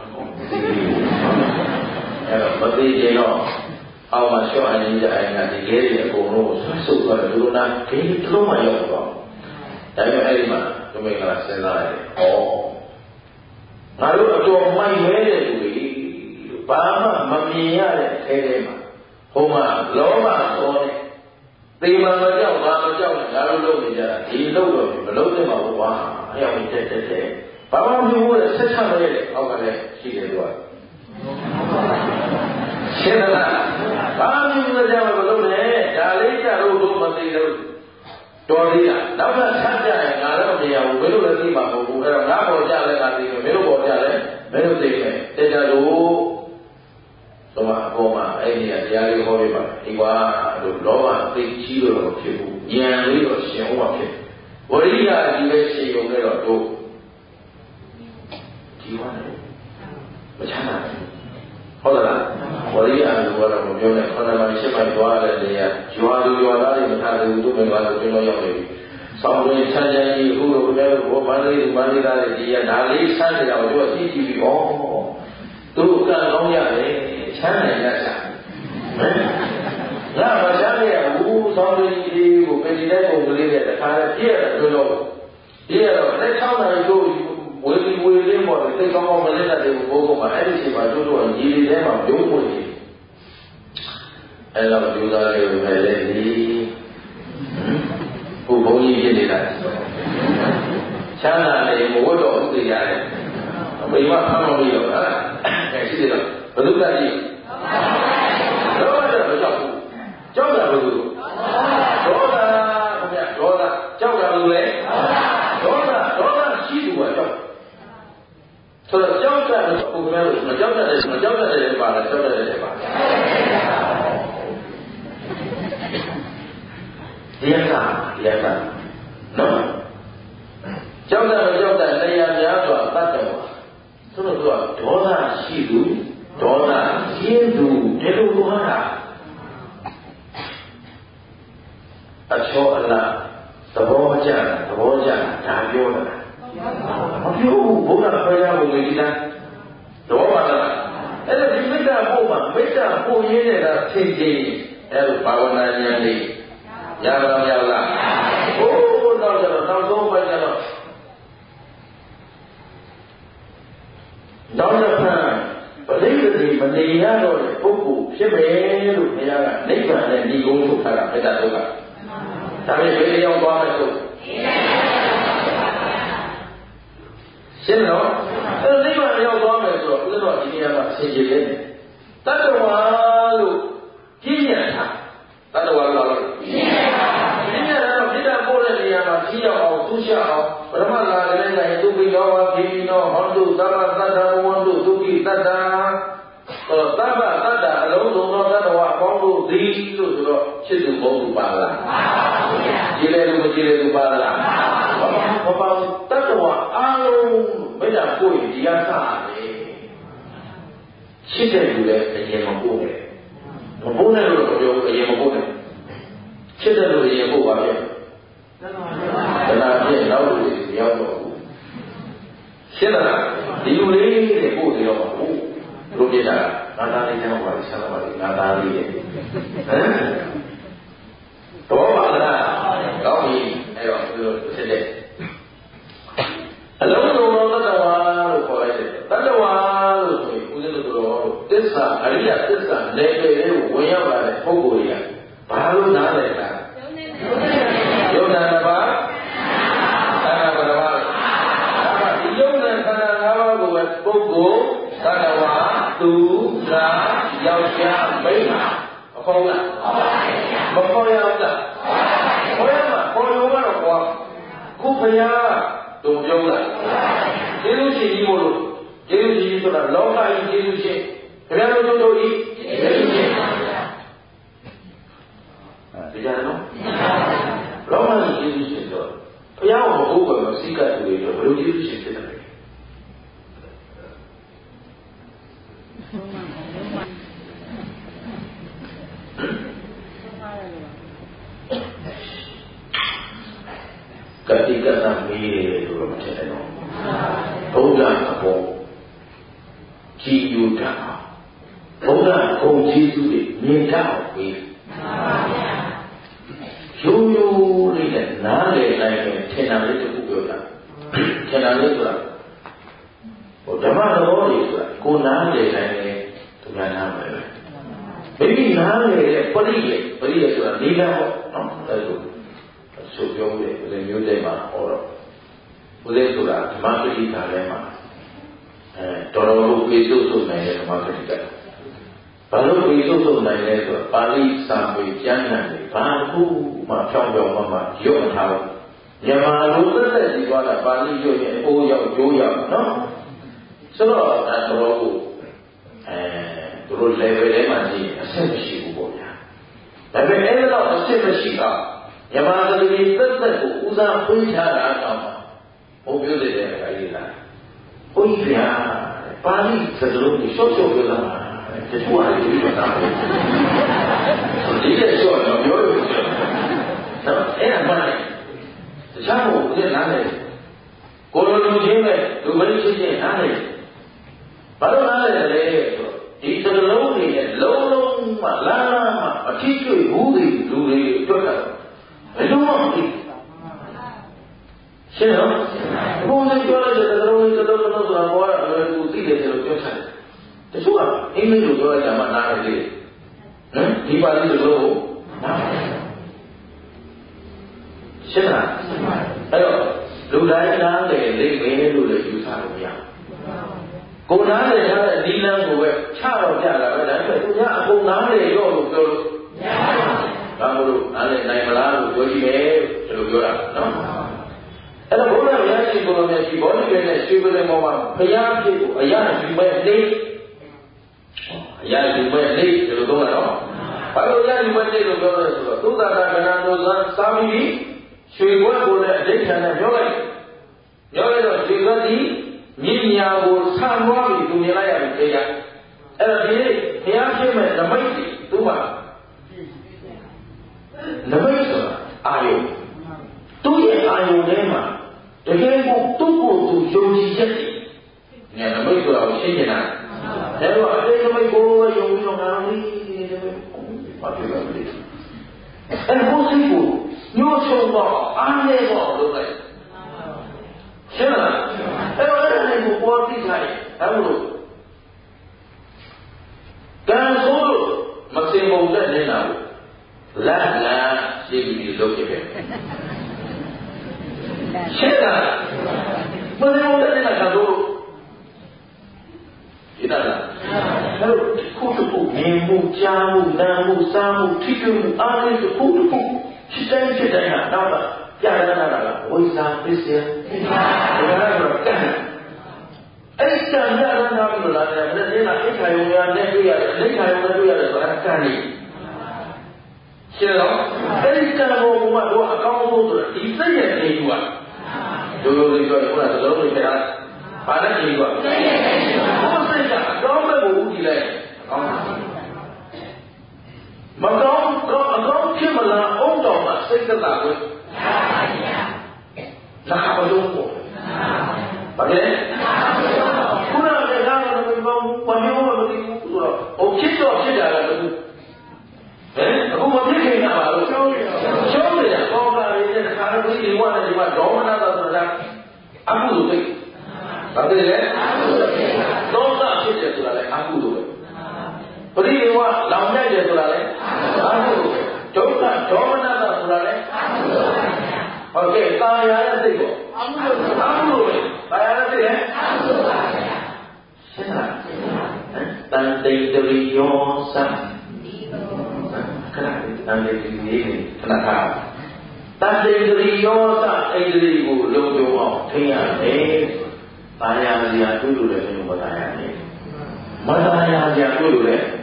အဲ့တော့မသိချင်တော့အောက်မှာရှော့အရင်ကြအိမ်ကဒီကလေးတွေအကုန်လုံးဆွဆုပ်သွားတယ်လူနာခင်းတစ်လုံးမှရောက်တော့ဒါပေမဲ့အဲ့ဒီမှာသူမင်္ဂလာစဉ်းစားရတယ်ဩငါတို့အတော်မိုက်မဲတဲ့သူတွေဘာမှမမြင်ရတဲ့အဲထဲမှာဟိုမှာလောဘသောနဲ့သေမာမကြောက်ဘာမကြောက်ငါတို့လုပ်နေကြတာဒီလုပ်တော့မလုပ်သင့်ပါဘူးကွာအယောင်တက်တက်တက်ဘာမှမဖြစ်ဘူးလေဆက်ချမရတဲ့အောက်ကလည်းရှိတယ်သူကရှင်းလားဘာမှမကြောက်မလုပ်နဲ့ဒါလေးကြတော့ဘုမသိလို့တော်သေးလားနောက်ထပ်ဆက်ကြရင်ငါလည်းမမြင်ရဘူးဘယ်လိုလဲသိမှာမဟုတ်ဘူးအဲ့တော့ငါပေါ်ကြလဲငါသိတယ်မင်းတို့ပေါ်ကြလဲမင်းတို့သိမယ်တေချာလို့တော့အပေါ်မှာအဲ့ဒီတရားလေးဟောပြပါဒီကွာလို့လောဘသိကြီးလို့တော့ဖြစ်ဘူးဉာဏ်လေးတော့ရှင်ဟောဖြစ်ဝရိယဒီပဲရှင်ုံနဲ့တော့တို့ဒီဝါနဲ့မချမ်းသာဘူးဟုတ်လားဝရိယလို့ကတော့မပြောနဲ့ခန္ဓာမှာရှင်းမှသွားတဲ့နေရာရွာလူရွာသားတွေမထားဘူးသူ့မိဘတို့ကျွန်တော်ရောက်နေပြီဆောင်းတွင်ချမ်းချမ်းကြီးအခုလိုဘယ်လိုဘောမန္တလေးမန္တလေးသားတွေဒီကဒါလေးဆန်းနေတာကိုတို့ကြည့်ကြည့်ပြီးဩသူကံကောင်းရတယ်ချမ်းနိုင်ရစားငါမချမ်းရဘူးဆောင်းတွင်ကြီးကိုပင်ဒီတဲ့ပုံကလေးနဲ့တခါလဲပြည့်ရတယ်တို့တော့ပြည့်တော့လက်ချောင်းတိုင်းတို့ဝေဒီဝေလင်းပေါ်သိကောင်းကောင်းမလင်းတဲ့ဘိုးဘုံမှာအဲ့ဒီချိန်မှာတို့တို့ညီလေးထဲမှာပြုံးပွင့်နေအဲ့တော့ဒီသားလေးပဲလေဒီဘုဘုံကြီးဖြစ်နေတာချမ်းသာနေမဝတ်တော့ဥသိရတယ်မိမဖမ်းလို့ပြီးတော့ဟာအဲရှိတယ်တော့ဘယ်သူကကြီးတော့တော့မကြောက်ဘူးကြောက်တာဘယ်သူဒေါသခင်ဗျဒေါသကြောက်တာဘယ်သူလဲဒေါသဒေါသရှိသူကကြောက်ဆိုတော့ကြောက်တာမကြောက်တဲ့မကြောက်တဲ့ပါလားကြောက်တဲ့ပါဒီရကဒီရကနော်ကြောက်တဲ့ကြောက်တဲ့တရားများစွာတတ်တယ်ဆိုတော့သူကဒေါသရှိသူဒေါသရှင်းသူဒီလိုလိုဟာအချောအလားသဘောကျတာသဘောကျတာဒါပြောတာမပြောဘူးဘုရားဖရာကိုဒီတိုင်းတော့ပါလားအဲ့ဒါဒီမေတ္တာပို့မှာမေတ္တာပို့ရင်းနေတာချိန်ချိန်အဲ့လိုဘာဝနာဉာဏ်လေးရပါမလားဟိုးတော့ကျတော့နောက်ဆုံးပိုင်းကျတော့နောက်တစ်ခါပဋိသန္ဓေမနေရတော့တဲ့ပုဂ္ဂိုလ်ဖြစ်မယ်လို့ဘုရားကနိဗ္ဗာန်နဲ့ညီကုန်းထုတ်ထားတာမေတ္တာဒုက္ခဒါပေမဲ့ဘယ်ရောက်သွားမလို့ရှင်းတော့အဲ့နိဗ္ဗာန်ရောက်သွားမယ်ဆိုတော့ဦးဇင်းတော်ဒီနေရာမှာဆင်ခြင်နေတယ်တတ္တဝါလို့ပြည့်ညတ်တာတတ္တဝါလို့ပြည့်ညတ်တာပြည့်ညတ်တာတော့ပြည့်တာပို့တဲ့နေရာမှာကြည့်ရအောင်သူရှအောင်ပထမလာတဲ့တိုင်းသူပိယောဝါပိနောဟောတုသဗ္ဗတတ္တဝန္တုဒုက္ခိတတ္တတော့သဗ္ဗတတ္တအလုံးစုံသောတတ္တဝါအပေါင်းတို့သည်လို့ဆိုတော့ဖြစ်သူဘုံသူပါလားမှန်ပါဗျာကြည်လေလူမကြည်လေလူပါလားမှန်ပါဗျာဘာပါတတ္တဝါအားလုံးမေတ္တာပို့ရင်ဒီကစားတယ်ရှိတဲ့လူလည်းအရင်မပို့နဲ့မပို့နဲ့လို့ပြောအရင်မပို့နဲ့ရှိတဲ့လူအရင်ပို့ပါဗျာတဏှာပြည့်နောက်လူတွေရောက်တော့ဘူးရှင်းလားဒီလူလေးတွေပို့နေတော့ဘူးလူပြတာငါသားလေးကျောင်းပါဆရာမလေးငါသားလေးရဲ့ဟမ်တော့ပါလားကောင်းပြီအဲ့တော့ဒီလိုဖြစ်တယ်အလုံးစုံသောတတ္တဝါလို့ခေါ်လိုက်တယ်တတ္တဝါလို့ဆိုရင်ဦးဇင်းတို့တော်သစ္စာအရိယသစ္စာနယ်ပယ်လေးကိုဝင်ရောက်လာတဲ့ပုဂ္ဂိုလ်တွေကဘာလို့နားလဲလားယုံနာတစ်ပါးသံဃာတစ်ပါးဒါကဒီယုံနာခန္ဓာ၅ပါးကိုပဲပုဂ္ဂိုလ်တတ္တဝါသူသာယောက်ျားမိန်းမမခေါ်ဘူးလားမခေါ်ရဘူးလားခေါ်ရမှာခေါ်ရုံကတော့ခေါ်ခုဘုရားတုံပြောလားကျေးဇူးရှင်ကြီးမို့လို့ကျေးဇူးရှင်ကြီးဆိုတာလောကကြီးကျေးဇူးရှင်ဘုရားတို့တို့ဤကျေးဇူးရှင်အဲဒီကြနော်လောကကြီးကျေးဇူးရှင်ဆိုဘုရားကိုမဟုတ်ဘူးမစိတ်ကတူတွေတော့ဘယ်လိုကျေးဇူးရှင်ဖြစ်တယ်ကတိကတမေးတယ်လို့တော့မထင်နဲ့တော့ဘုရားအပေါ်ကြည်ညိုတာဘုရားဂုဏ်ကျေးဇူးတွေမြင်တတ်အောင်ပေးရိုးရိုးလေးနဲ့နားလည်နိုင်တယ်ထင်တာလေးတစ်ခုပြောတာထင်တာလေးဆိုတာဟိုဓမ္မသဘောတွေဆိုတာကိုနားလည်နိုင်တယ်သူများနားမလည်ဘူးမိမိနားလည်တဲ့ပရိယေပရိယေဆိုတာနေလာပေါ့နော်အဲလိုဆိုပြောတယ်ဦးဇင်းမျိုးတဲ့မှာဟောတော့ဦးဇင်းဆိုတာဓမ္မပဋိဌာန်ထဲမှာအဲတော်တော်ကိုပြေစုစုနိုင်တဲ့ဓမ္မပဋိဌာန်ဘာလို့ပြေစုစုနိုင်လဲဆိုတော့ပါဠိစာပေကျမ်းဂန်တွေဘာခုမှဖြောင်းပြောင်းမှမှရုပ်ထားဘူးမြန်မာလိုသက်သက်ကြီးသွားတာပါဠိရုပ်ရဲ့အိုးရောက်ကျိုးရောက်နော်ဆိုတော့အဲတော်တော်ကိုအဲသူတို့ level ထဲမှာကြည့်အဆင့်မရှိဘူးပေါ့ဗျာဒါပေမဲ့အဲ့တော့အဆင့်မရှိတော့မြန်မာပြည်သက်သက်ကိုဦးစားပေးထားတာအကြောင်းပါဘုံပြောတဲ့အခါကြီးလားဘုန်းကြီးဗျာပါဠိစကားလုံးကိုရှော့ရှော့ပြောတာတချို့အားဖြင့်ပြောတာဒီတဲ့ရှော့တော့ပြောလို့နော်အဲ့ဒါမှလည်းတခြားကိုဦးဇင်းနားတယ်ကိုလိုလူချင်းပဲလူမလေးချင်းချင်းနားတယ်ဘာလို့နားလဲလဲဆိုဒီစကားလုံးတွေနဲ့လုံးလုံးမှလာလာမှအထီးကျွေဘူးတွေလူတွေအတွက်တာဘယ်လိုမှမသိရှင်းတော့ဘုံနဲ့ပြောလိုက်တဲ့သလုံးလေးသလုံးလုံးဆိုတာပေါ်တာလည်းသူသိတယ်လို့ပြောချင်တယ်တချို့ကအင်္ဂလိပ်လိုပြောလိုက်တာမှနားတယ်လေဟမ်ဒီပါဠိလိုကိုနားတယ်ရှင်းလားအဲ့တော့လူတိုင်းနားတယ်လိမ့်မယ်လို့လည်းယူဆလို့မရဘူးကိုနားတယ်ထားတဲ့ဒီလမ်းကိုပဲချတော့ကြတာပဲဒါပေမဲ့သူကအကုန်နားတယ်ရောလို့ပြောလို့မရပါဘူးဘာလို့နားလည်နိုင်မလားလို့ပြောကြည့်မယ်ဒီလိုပြောတာနော်အဲ့တော့ဘုရားဘုရားရှင်ရှိကိုလိုမျိုးရှိဘောဓိပဲနဲ့ရွှေပလင်ပေါ်မှာဘုရားဖြစ်ကိုအရာယူမဲ့လေးအရာယူမဲ့လေးဒီလိုတော့နော်ဘာလို့အရာယူမဲ့လေးလို့ပြောလဲဆိုတော့သုဒ္ဓတာကဏ္ဍတို့ကသာမီရွှေဘွဲကိုလည်းအဋ္ဌာနဲ့ပြောလိုက်ပြောလိုက်တော့ရွှေဘွဲဒီမြင့်ညာကိုဆံသွားပြီးသူမြင်လိုက်ရပြီတရားအဲ့တော့ဒီနေ့ဘုရားဖြစ်မဲ့နမိတ်တွေသူ့မှာနမိတ်ဆိုတာအာယုသူ့ရဲ့အာယုထဲမှာတကယ်ကိုသူ့ကိုယ်သူယုံကြည်ချက်တွေညနမိတ်ဆိုတာကိုရှင်းနေတာဒါတော့အတိတ်နမိတ်ကိုပဲယုံပြီးတော့ငါတို့ဒီဒီဘာဖြစ်လဲအဲ့ဒါကိုစိတ်ကိုညှို့ချုံတော့အားနေတော့လုပ်လိုက်ရှင်းလားအဲ့တော့အဲ့ဒါနဲ့ကိုပေါ်သိထားတယ်ဒါလို့ကံဆိုးလို့မစင်ပုံတဲ့နေတာကိုလက်လာရှိပြီးလုပ်ဖြစ်တယ်ရှင်းလားမစင်ပုံတဲ့နေတာကတော့ဒီလားအဲ့တော့ခုတစ်ခုမြင်မှုကြားမှုနားမှုစားမှုထိတွေ့မှုအားလုံးတစ်ခုတစ်ခုဖြစ်တိုင်းဖြစ်တိုင်းဟာတော့ပြရတာကဝိဇာပစ္စယဒါကတော့ကံအဲ့ဒီကံရတာနာပြီးလို့လာတယ်မနေ့ကအိခါယုံရနဲ့တွေ့ရတယ်အိခါယုံနဲ့တွေ့ရတယ်ဆိုတာကံနေရှင်းတော့အဲ့ဒီကံဘောကတော့အကောင်းဆုံးဆိုတာဒီစိတ်ရဲ့နေယူอ่ะဒုလိုလိုပြောရင်ခုနကသလုံးတွေပြတာဘာလဲနေယူอ่ะစိတ်ရဲ့နေယူอ่ะဘုစိတ်ကအကောင်းဘက်ကိုဦးကြည့်လိုက်အကောင်းမကောင်းတော့အကောင်းဖြစ်မလားအုံတော်မှာစိတ်သက်သာကိုလာပါလို့ပေါ့ဘာလဲခုနကလည်းလာတော့ဘယ်မှာဘာမျိုးမသိဘူးဆိုတော့ဟိုဖြစ်တော့ဖြစ်တာလည်းဘူးဟဲ့အခုမဖြစ်ခင်ကပါလို့ရှုံးနေရှုံးနေတာကောင်းတာလေးနဲ့ခါရပြီးဒီဝါနဲ့ဒီမှာဒေါမနတာဆိုတာအကုသိုလ်ပဲဘာဖြစ်လဲအကုသိုလ်ပဲဒေါသဖြစ်တယ်ဆိုတာလည်းအကုသိုလ်ပဲပရိဒီဝါလောင်နိုင်တယ်ဆိုတာလည်းအကုသိုလ်ပဲဒုက္ခဒေါမနတာဆိုတာလည်းအကုသိုလ်ပဲဟုတ်ကဲ့တာယာရဲ့စိတ်ပေါ့အကုသိုလ်အကုသိုလ်ပဲတာယာရဲ့စိတ်ရဲ့အကုသိုလ်ပါဗျာရှင်းလားတန်တိတရိယောသံခဏတန်တိတရိယေခဏထားတန်တိတရိယောသအိန္ဒြေကိုလုံခြုံအောင်ထိန်းရတယ်တာယာစရာတွေ့လို့လည်းမတာယာနဲ့မတာယာစရာတွေ့လို့လည်း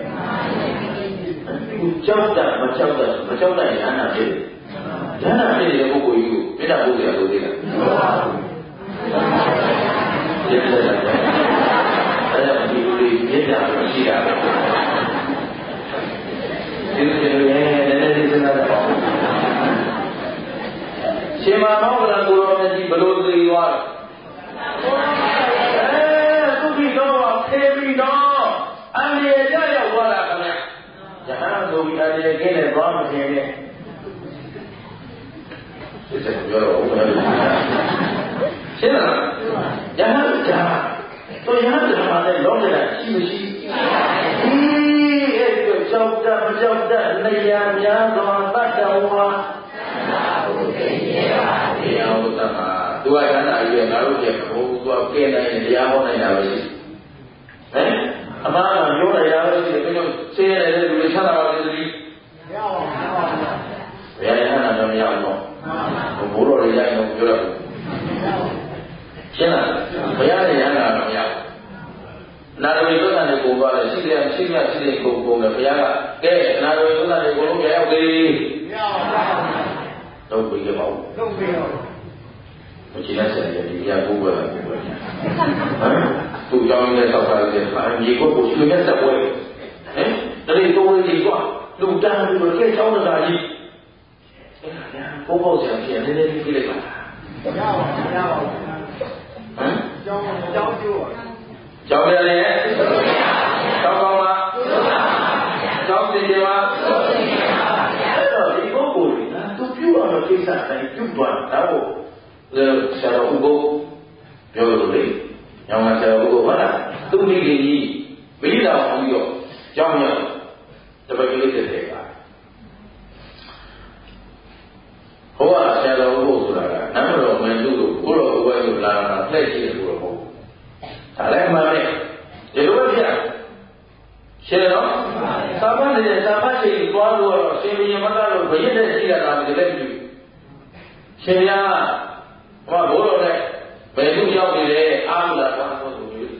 ကြောက်တာမကြောက်တာမကြောက်တဲ့ဉာဏ်နာဖြစ်တယ်ဉာဏ်နာဖြစ်တဲ့ပုဂ္ဂိုလ်ကြီးကိုမေတ္တာပို့ရလို့သေးလားမဟုတ်ပါဘူးဒီလိုလည်းအဲ့ဒါဒီလိုလေးမေတ္တာရှိတာပဲဒီလိုလည်းနည်းနည်းလေးစဉ်းစားကြပါဦးရှင်မနောကလကိုရောမြတ်ကြီးဘလို့သိသွားအဲသူဒီတော့ဖေးပြီးတော့အန္တရာယ်ရောက်သွားတာခင်ဗျာယဟန်ဆိုပြီးအန္တရာယ်ကင်းတဲ့သွားမထင်နဲ့ဒီစက်ပြောတော့ဦးမယ်ရှင်းလားယဟန်ကတော့ယဟန်ကမှလည်းလောကဓာတ်ရှိမရှိဒီအဲ့ဒီကြောက်တာမကြောက်တာနေရာများသောတတ္တဝါတရားဟုတ်တာမှာသူကဉာဏ်အကြီးငါတို့ရဲ့ဘုရားကဲနိုင်ရင်တရားဟောနိုင်တာပဲရှိဟမ်အမှားကပြောလိုက်ရလို့ရှိရင်ဘယ်လိုရှင်းရတဲ့လူတွေဆက်လာပါလိမ့်မယ်မရပါဘူးဘယ်ရဟနာတော့မရဘူးတော့ဘိုးတော်တွေရိုက်တော့ပြောရဘူးရှင်းလားဘယ်ရတဲ့ရဟနာတော့မရဘူးနာရဝိသုဒ္ဓနဲ့ပုံသွားတယ်ရှိတယ်ရှိမြရှိတယ်ပုံပုံတယ်ဘုရားကကဲနာရဝိသုဒ္ဓနဲ့ကိုလုံးကြောက်သေးမရပါဘူးတော့ပြီးရပါဦးတော့ပြီးရောမကြည့်လိုက်စရာဒီဘုရားကိုယ်ပဲဟမ်သူကြောင်းနဲ့ဆောက်ထားတဲ့အာမြေကိုကိုရှင်နဲ့သက်ပွဲဟမ်တတိတိုးလေးကွာလူတန်းပြီးတော့ကဲချောင်းတာကြီးအဲ့ဒါညာပုံပေါက်စရာဖြစ်နေနေပြီးလိုက်ပါရပါဘူးရပါဘူးဟမ်ကြောင်းကြောင်းကျိုးကြောင်းတယ်လေကြောင်းကောင်းပါကြောင်းတင်တယ်ပါအဲ့တော့ဒီပုဂ္ဂိုလ်ကသူပြုရမယ့်ကိစ္စတိုင်းပြုသွားတာတော့ဆရာတော်ဥပုပ်ပြောလို့လေညောင်ကဆရာတော်ဥပုပ်ဟုတ်လားသူမိခင်ကြီးမိတော်အောင်ပြီးတော့ကြောင်းရတပည့်ကလေးတက်တယ်ပါဟောကဆရာတော်ဥပုပ်ဆိုတာကနမတော်မင်းသူ့ကိုဘုရောဥပုပ်ကိုလာတာဖလက်ရှိတယ်ဘုရောဟုတ်ဒါလည်းမှန်တယ်ဒီလိုပဲဖြစ်ရှင်းတော့သာမန်နေတဲ့သာမန်ချိန်သွားလို့တော့ရှင်ဘုရင်မကတော့ဘယင်းနဲ့ရှိရတာဒီလည်းပြုရှင်ရဟောဘိုးတော်နဲ့ဘယ်သူရောက်နေလဲအာဟုလာသွားတော့သူမျိုး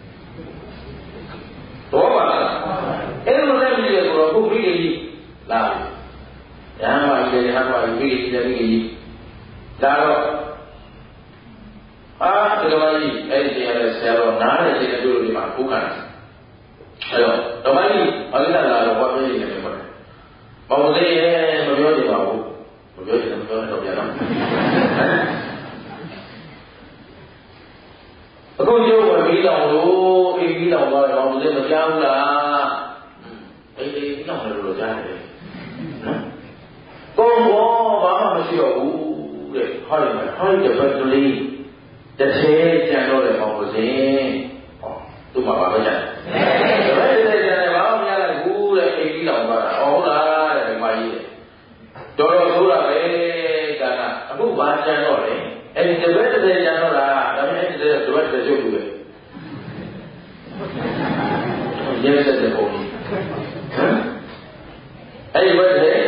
တော့ပါလားအဲ့လိုလည်းပြီးရဆိုတော့ခုမိခင်ကြီးလာရဟန်းမကြီးရဟန်းမကြီးမိခင်ကြီးမိခင်ကြီးဒါတော့အာဒီလိုကြီးအဲ့ဒီတရားနဲ့ဆရာတော်နားတဲ့စိတ်တို့တွေမှာပုခါတယ်အဲ့တော့ဓမ္မကြီးအလိတ္တလာတော့ဘာဖြစ်နေလဲပေါ့ဘာလို့လဲမပြောကြပါဘူးမပြောကြတယ်မပြောတော့ပြန်တော့အခုကျိုးဝင်ပြီးတော့လို့အိမ်ပြီးတော့ဘာလို့လဲမကြောက်ဘူးလားအိမ်ပြီးတော့လို့ကြားတယ်နော်ကောဘောဘာမှမရှိတော့ဘူးတဲ့ဟောတယ်ဟောတဲ့ဘက်ကလေးတစ်ထဲကျန်တော့တယ်ပေါ့ကိုစင်ဟောသူ့မှာဘာပဲကျန်တယ်ဘယ်လိုကျန်တယ်ဘာမှမရလိုက်ဘူးတဲ့အိမ်ပြီးတော့သွားတာဟုတ်လားတဲ့ဒီမကြီးတော်တော်ဆိုးတာပဲကာကအခုဘာကျန်တော့လဲအဲ့ဒီတစ်ဘက်တစ်ထဲကျန်တော့လားဒါပေမဲ့အဲ့ဒီတစ်ဘက်တစ်ထဲရုပ်လူပဲရဲစတဲ့ပုံကြီးဟမ်အဲ့ဒီဘက်ထဲ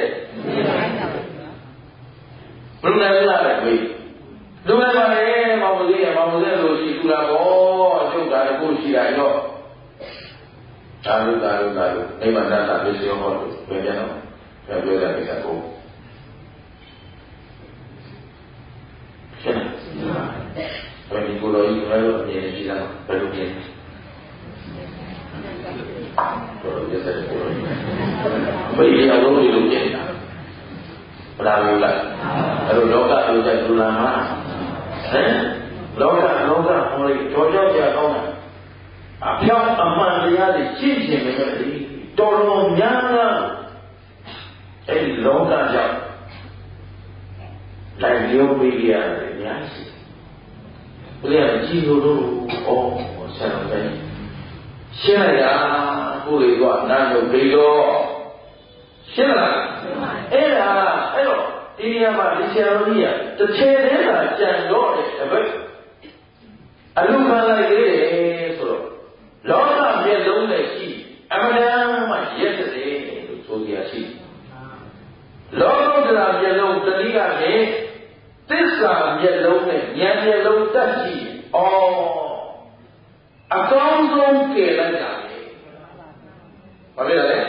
ဘုရားလာတယ်ပြီလူလည်းပါလေမောင်မလေးရမောင်မလေးလို့ရှိသူလားပေါ့ချုပ်တာတခုရှိတာရောသာလူသာလူသာလူအိမ်မှာသာပြည့်စုံဟောလို့ပြောကြတော့ပြောပြောတဲ့ကိစ္စကိုရှင်းဘယ်ဒီကိုလို့ဒီလိုအမြင်ရှိလားဘယ်လိုမြင်တော့ရတဲ့ကိုဘယ်ရအောင်လို့လုပ်ကြတာဘလာလို့လားအဲ့လိုလောကလိုတဲ့လူလာမှာဟမ်လောကလောကဟောလေးကြောကြောကြကောင်းတာအဖြောင်းအမှန်တရားတွေရှင်းရှင်းပဲလေတော်တော်များများအဲ့ဒီလောကကြောင့်လိုက်လျောပေးရတယ်အများကြီးဘယ်လိုကြည့်လို့လို့ဩဆရာတော်ရှင်းလိုက်တာကိုယ်တွေကနာမည်ပြီးတော့ရှင်းလားအဲ့ဒါအဲ့တော့ဒီနေရာမှာဒီဆရာတော်ကြီးကတစ်ချိန်တည်းကကြံတော့တယ်တပည့်အလူခံလိုက်သေးတယ်ဆိုတော့လောကမျက်လုံးနဲ့ရှိအမှန်တမ်းမှရက်တဲ့လို့ဆိုကြရရှိလောကုတ္တရာမျက်လုံးတတိကလည်းသစ္စာမျက်လုံးနဲ့ဉာဏ်မျက်လုံးတတ်ရှိဩအကောင်းဆုံးကြည့်လိုက်တာဘာဖြစ်လဲ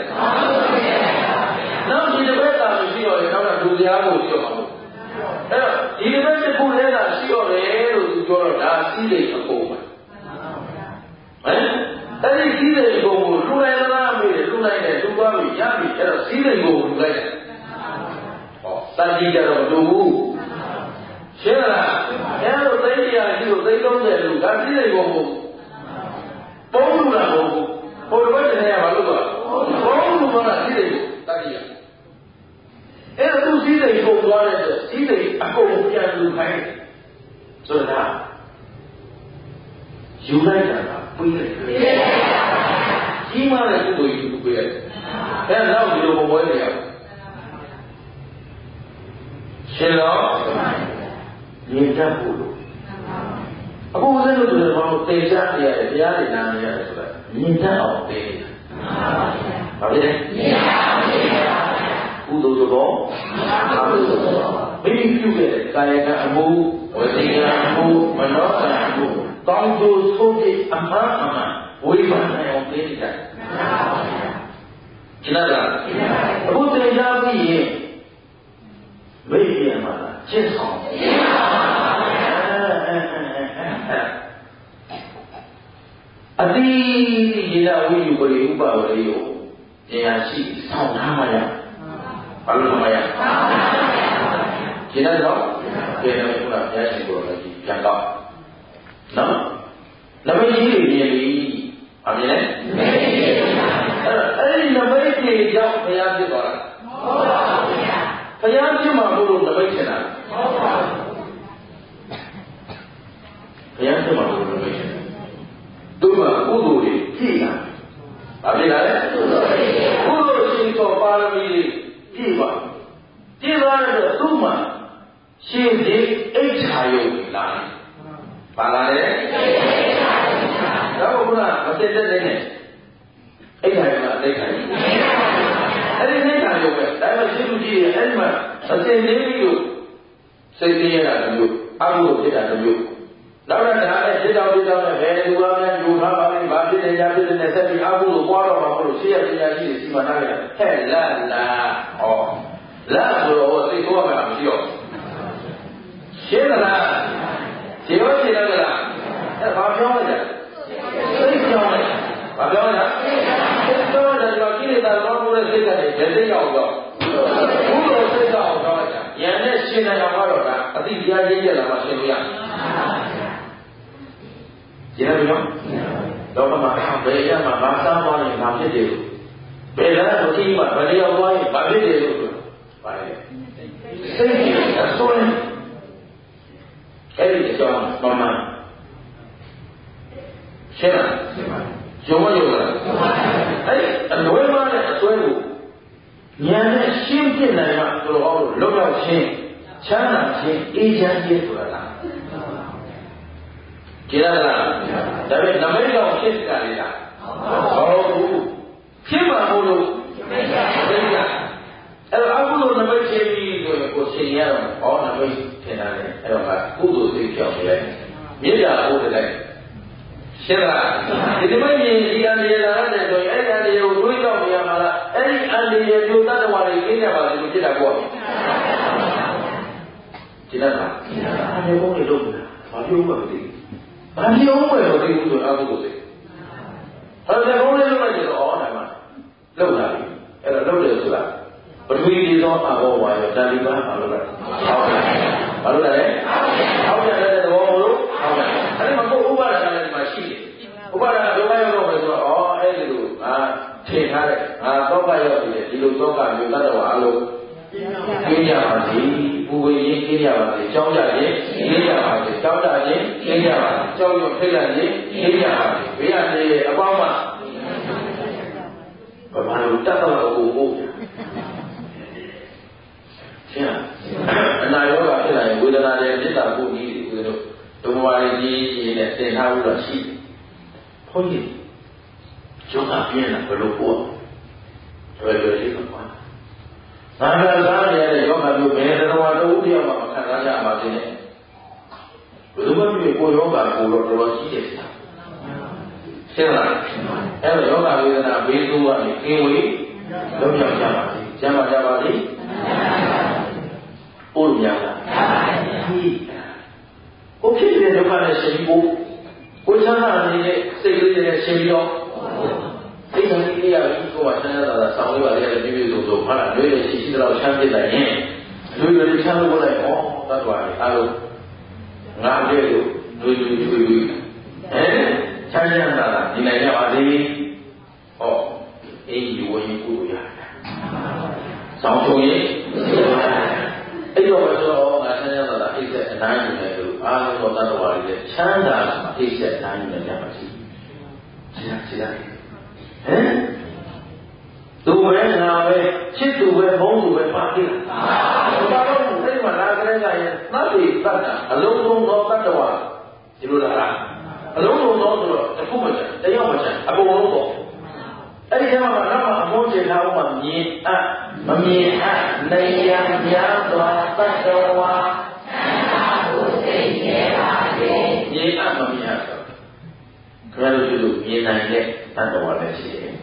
နောက်ဒီတစ်ဘက်ကမရှိတော့ရင်နောက်ကလူတရားကိုရှိတော့မှာအဲ့တော့ဒီတစ်ဘက်တစ်ခုလည်းသာရှိတော့တယ်လို့သူပြောတော့ဒါစီးစိမ်အကုန်ပါဟမ်အဲ့ဒီစီးစိမ်အကုန်ကိုလူလိုက်သလားမေးတယ်လူလိုက်တယ်လူသွားပြီရပြီအဲ့တော့စီးစိမ်ကိုလူလိုက်တယ်ဟောတန်ကြီးကြတော့မတူဘူးရှင်းလားအဲ့လိုသိတရားရှိလို့သိသုံးတယ်လူဒါစီးစိမ်ကိုပုံလူလာမဟုတ်ဘူးဟိုတစ်ဘက်တည်းကဘာလို့လဲဘောလူကစီးစိမ်ကိုတန်ကြီးရအဲ့ဒါသူစီးစိမ်ပုံသွားတဲ့အတွက်စီးစိမ်အကုန်ပြန်လူခိုင်းဆိုတာယူလိုက်တာကပြီးတယ်ကြီးမားတဲ့ကုသိုလ်ကြီးကိုပြီးတယ်အဲ့ဒါတော့ဒီလိုပုံပွဲနေရရှင်တော်မြင်တတ်ဖို့လို့အခုဦးဇင်းတို့တွေဘာလို့တေချာနေရတယ်တရားတွေနားနေရတယ်ဆိုတာမြင်တတ်အောင်သိနေတာဘာဖြစ်လဲမြင်အောင်သိတာကုသိုလ်သဘောအကုသိုလ်သဘောမိမိပြုတဲ့ကာယကအမှုဝစီကအမှုမနောကအမှုကောင်းကျိုးဆိုးပြအမှန်အမှန်ဝိပဿနာအောင်သိနေတယ်ကျန်တာအခုသင်ကြားပြီးရင်မိပြန်မှာကျင့်ဆောင်ကျင့်ဆောင်အတိရေလာဝိယုပရိဥပဝရိယောတရားရှိဆောင်ထားမှရဘာလို့မရကျင့်တော့ကျင့်တော့ဘုရားဘုရားရှင်ကိုယ်တော်ကြီးပြန်တော့နော်နမိတ်ကြီးတွေမြင်ပြီအမြင်လဲအဲ့ဒီနမိတ်ကြီးကြောင့်ဘုရားဖြစ်သွားတာမဟုတ်ပါဘူးဗျာဘုရားဖြစ်မှာမို့လို့နမိတ်ဖြစ်တာမဟုတ်ပါဘူးဘုရားဖြစ်မှာမို့လို့နမိတ်ဖြစ်တယ်သူကကုသိုလ်တွေဖြည့်တာဘာဖြစ်လာလဲကုသိုလ်တွေကုသိုလ်ရှင်သောပါရမီတွေပြည့်ပါပြည့်သွားတဲ့သူ့မှာရှင်ဒီအိဋ္ဌာယုတ်လာတယ်ပါလာတယ်တော့ဘုရားမသိတဲ့နဲ့အိဋ္ဌာယုတ်ကအိဋ္ဌာယုတ်အဲ့ဒီအိဋ္ဌာယုတ်ပဲဒါပေမဲ့ရှင်သူကြီးရဲ့အဲ့ဒီမှာအစင်လေးကိုစိတ်သေးရတာမျိုးအကုသိုလ်ဖြစ်တာမျိုးနောက်တော့ဒါနဲ့စစ်တော်စစ်တော်နဲ့ဘယ်လူအားများယူထားပါလိမ့်ဘာဖြစ်နေကြဖြစ်နေဆက်ပြီးအကုသို့ပွားတော့မှာမလို့ရှိရပညာရှိတွေစီမံထားကြဟဲ့လာလာဟောလာဆိုတော့သိသွားမှာမရှိတော့ရှင်းလားဒီလိုရှင်းတယ်လားအဲဘာပြောလဲသိပြောလဲဘာပြောလဲသိပြောတယ်တော့ကိလေသာတော့ဘုရားစိတ်ကနေဘယ်သိရောက်တော့ဘုလိုစိတ်အောင်တော့ဉာဏ်နဲ့ရှင်းတယ်အောင်တော့ဒါအတိတရားရင်းချက်လာမှရှင်းလို့ရတယ်ရှင်းတယ်နော်တော့မှဘယ်ရမှာဘာသာသွားရင်ဘာဖြစ်တယ်လို့ဘယ်လားမသိမှဘယ်ရောက်သွားရင်ဘာဖြစ်တယ်လို့ပါလေစိတ်ကြီးအစွဲအဲ့ဒီအကြောင်းမှန်မှန်ရှင်းလားရုံမရုံလားအဲ့အလွဲမှားတဲ့အစွဲကိုဉာဏ်နဲ့ရှင်းပြနိုင်မှတို့အောင်လို့လုံရောက်ခြင်းချမ်းသာခြင်းအေးချမ်းခြင်းဆိုတာလားကြည့်ရလားဒါပေမဲ့နမိတ်ကောင်ဖြစ်ကြလေလားဟုတ်ဘူးဖြစ်မှာမို့လို့ဖြစ်ပါဘူးအဲ့တော့အခုလိုနမိတ်ချင်းပြီးဆိုရင်ကိုရှင်ရတော့ဟောနမိတ်ထင်တာလေအဲ့တော့ကကုသိုလ်စိတ်ဖြောင်းလိုက်မြေတာဟုတ်တယ်ရှင်းလားဒီနမိတ်ရင်ဒီအန္တရာယ်လာတဲ့ဆိုရင်အဲ့ဒီအန္တရာယ်ကိုတွေးကြောက်နေရမှာလားအဲ့ဒီအန္တရာယ်မျိုးတတ္တဝါတွေကိစ္စပါလို့ဖြစ်တာပေါ့ရှင်းလားအန္တရာယ်ကိုလည်းလုပ်နေတာဘာပြောမှမသိဘာပြောမှမသိဘူးဆိုအကုသိုလ်စိတ်အန္တရာယ်ကိုလည်းလုပ်လိုက်ကြတော့အော်တယ်မှာလုပ်လာပြီအဲ့တော့လုပ်တယ်ဆိုတာပထဝီဒီသောအဘောဝါရောတာလီဘန်ဘာလို့လဲဟုတ်တယ်ဘာလို့လဲဟုတ်တယ်တဲ့ဘောမလို့ဟုတ်တယ်အဲ့ဒီမှာကိုဥပါဒနာလည်းဒီမှာရှိတယ်ဥပါဒနာဒုက္ခရောက်တော့မယ်ဆိုတော့အော်အဲ့ဒီလိုငါထင်ထားတဲ့ငါသောကရောက်နေတယ်ဒီလိုသောကမျိုးတတ်တော်အလို့ကျင်းကြပါစေပူဝေရင်ကျင်းကြပါစေကြောင်းကြရင်ကျင်းကြပါစေကြောင်းကြရင်ကျင်းကြပါစေကြောက်ရွံ့ထိတ်လန့်ရင်ကျင်းကြပါစေဘေးကနေအပေါင်းမှာဘာလို့တတ်တော့ကိုမို့ရှင်းအနာရောဂါဖြစ်လာရင်ဝေဒနာတွေမေတ္တာကိုကြီးတွေဦးဇင်းတို့ဒုမဝါရီကြီးကြီးနဲ့သင်ထားလို့ရှိတယ်။ဘုန်းကြီးယောဂပြင်းလာဘယ်လိုပို့လွယ်လွယ်လေးပါ။ဘာသာစားရတဲ့ယောဂမျိုးဘယ်တော်တော်တူတရားမှမခံစားရပါသေးနဲ့။ဘယ်လိုမှမကိုယောဂကိုတော့တော်တော်ရှိတယ်။ရှင်းလား။အဲ့တော့ယောဂဝေဒနာဘေးဆိုးကနေကင်းဝေးလုံးရောက်ကြပါစေ။ကျမ်းပါကြပါစေ။ပို့ရလားကိုဖြစ်တဲ့ဒုက္ခနဲ့ရှင်ပြီးကိုကိုချမ်းသာနေတဲ့စိတ်ကလေးနဲ့ရှင်ပြီးတော့စိတ်ဓာတ်ကြီးရပြီးကိုယ်ကချမ်းသာတာဆောင်းလေးပါလေပြည့်ပြည့်စုံစုံဟာလားလွေးရရှိရှိတော့ချမ်းဖြစ်လိုက်ရင်လွေးလွေးချမ်းလို့လိုက်ဟောတတ်သွားတယ်အားလုံးငါတဲ့လို့လွေးလွေးလွေးလွေးအဲချမ်းချမ်းသာတာဒီနိုင်ရပါစေဟောအေးဒီဝရင်ကိုရဆောင်းချုံရင်အဲ့တော့ဆိုတော့ငါချမ်းသာတာအိတ်ဆက်အနိုင်ယူနေလို့အားလုံးသောတတ္တဝါတွေချမ်းသာတာအိတ်ဆက်အနိုင်ယူနေကြပါစီ။ရှင်းလားရှင်းလားဟမ်သူပဲငါပဲချစ်သူပဲဘုန်းသူပဲပါတိလားဘာလို့အဲ့မှာလာကြတဲ့ကရင်သတ်ပြီးတတ်တာအလုံးစုံသောတတ္တဝါဒီလိုလားအလုံးစုံသောဆိုတော့တစ်ခုမှချင်တယောက်မှချင်အကုန်လုံးပေါ့အဲ့ဒီမှာတော့အမောကျင်ထားဖို့မြင်အပ်မမြင်အပ်နေရများစွာတတ္တဝါသံဃာကိုသိနေပါစေမြင်အပ်မမြင်အပ်ဆိုခရတို့တို့မြင်နိုင်တဲ့တတ္တဝါလည်းရှိတယ်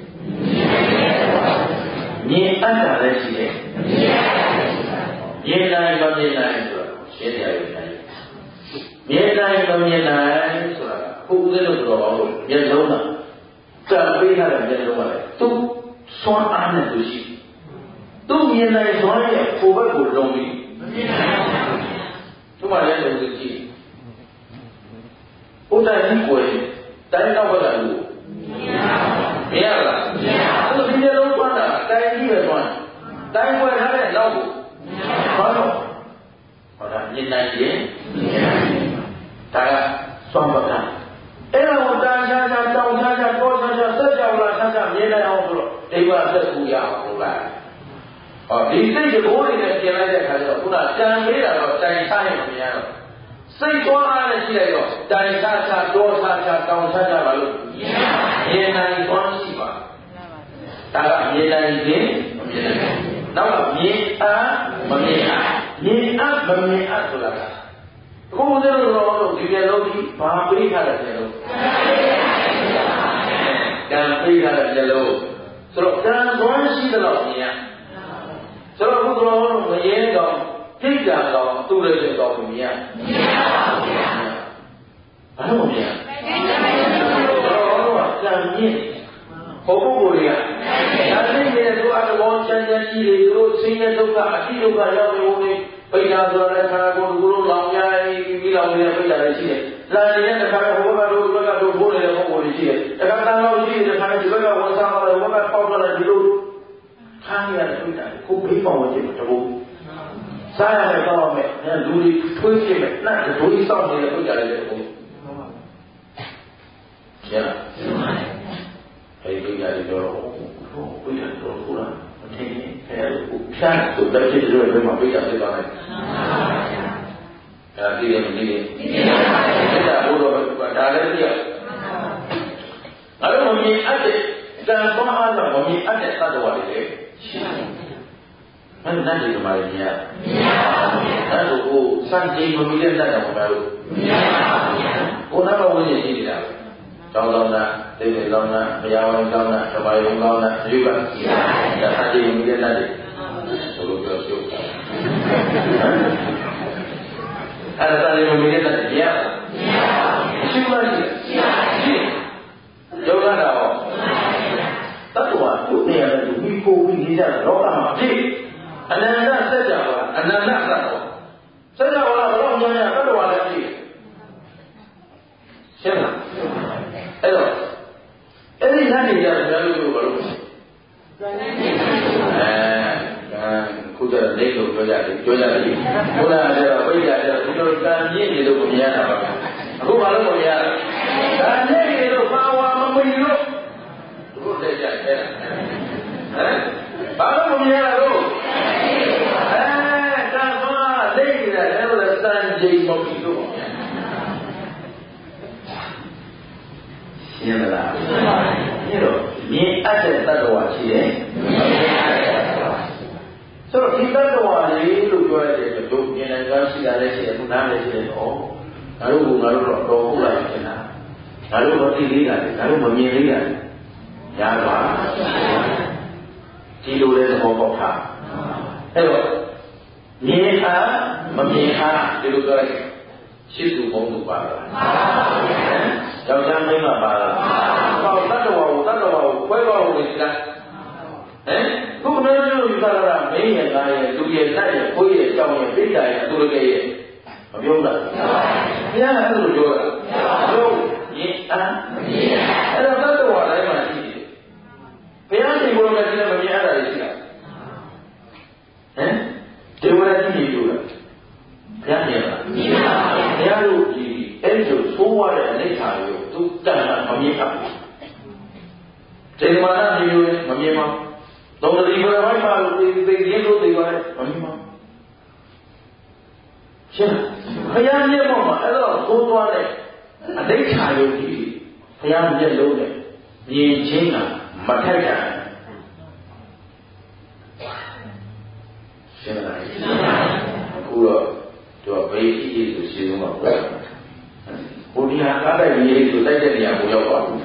မြင်အပ်တာလည်းရှိတယ်မြင်နိုင်မမြင်နိုင်ဆိုတော့ရှင်းတယ်လို့နိုင်မြင်နိုင်မမြင်နိုင်ဆိုတာခုဥစ္စာလို့ဆိုတော့မျက်လုံးကကံပေးထားတဲ့မျက်လုံးကလည်းသူစွမ်းအားနဲ့သူရှိသူမြင်နိုင်စွမ်းရဲ့ကိုယ်ဘက်ကိုလုံးပြီးမမြင်နိုင်ဘူးသူမှလည်းလုံးကြည့်ဥဒ္ဒရင်ကိုယ်တိုင်းတော့ဘက်ကလူမြင်ရလားမြင်ရသူဒီလိုလုံးသွားတာတိုင်းကြီးပဲသွားတိုင်းွယ်ထားတဲ့နောက်ကိုဘာလို့ဟောတာမြင်နိုင်ရင်ဒါကစွမ်းပကအဲ့တော့တာချာချာတောင်းချာချာပေါ်ချာချာသက်ကြောင်လာချာချာမြင်နိုင်အောင်ဆိုတော့ဒိဗ္ဗသက်ကူရအောင်လို့လားဟောဒီစိတ်ကိုယ်နဲ့ပြင်လိုက်တဲ့အခါကျတော့ခုနတန်ပေးတာတော့တိုင်ချရင်မမြင်တော့စိတ်သွားအားနဲ့ရှိလိုက်တော့တိုင်ချာချာတောချာချာတောင်းချာချာပါလို့မြင်နိုင်သွားရှိပါဒါကမြင်နိုင်ခြင်းမမြင်နိုင်နောက်ကမြင်အားမမြင်အားမြင်အားမမြင်အားဆိုတာက Who the Lord of the Yellow, Barbie had a yellow. Can be had a yellow. So, can one see the Lord here? So, who the Lord of the Yellow, take that dog, two days ago from here. I don't know. Can mean. Korea. I think they do at one chance, they do see a look at you by only pay down the Guru Langa, we love the Payasi. Lying the kind of woman who got to hold it over here. The Katana is the kind of woman who was out of the woman popular do. Tiny and who people with him. Saya government and do it twist him, not to do something that we got to do. Yeah. Hey, we got to go. We got to go. Chance to touch it with my big up the line. I didn't need it. I don't want me at it. Then some other want me at it. Otherwise, and that is my idea. That's who Sunday for me and that about. Whatever we need that. Dona, David Lona, Yawan Dona, Kabayong Lona, Yuba, the Hadi Mudanadi. So look at you. And the Hadi Mudanadi, yeah. She was here. Yoga. That's what you there to people we need a lot of tea. And then that's the job, and then that's that. So now I don't know what I do. Hello. Any nanny does not do a and put a leg of Joya, Joya, Pula, Joya, you can need to look at who are over here. And then you power, when you look. Who said that? Power, we are low. And that's why they are the Sunday of people. You know, me at that watch here. So, if that one is to go at the book in a glassy direction, and not let all. I don't know, who like it now. I don't know what he did. I don't know what he did. Yaba. Tilo is a hope of her. Hello. Me, ah, me, ah, you look like she's too home to buy. Trong trang mấy mà bà là vào tất cả vào tất cả vào quay vào mình ra đấy lúc đó chúng ta làm mấy hiện nay tụi hiện nay là khối hiện trong hiện biết này là tụi cái gì mà biết không ạ nhá là tụi rồi ạ đâu nhỉ à cái đó tất cả vào đấy mà gì bây giờ thì bọn mình làm gì ở đây gì ạ đấy thì bọn mình gì rồi bây giờ nhỉ bây giờ rồi em就说话的那场有都站上旁边看，这个嘛那你有旁边吗？到了地方的话，被被严重对外旁边吗？行，พยายามเรียกมาအဲ့တော့သိုးသွားတဲ့အနိဋ္ဌာယုတ်ကြီးဘုရားမျက်လုံးနဲ့မြင်ချင်းကမထိုက်တာရှင်းလားအခုတော့သူကဘယ်ကြီးကြီးဆိုရှင်းလို့ပါဘုရားကားတဲ့ကြီးဆိုတိုက်တဲ့နေရာကိုရောက်ပါဘူး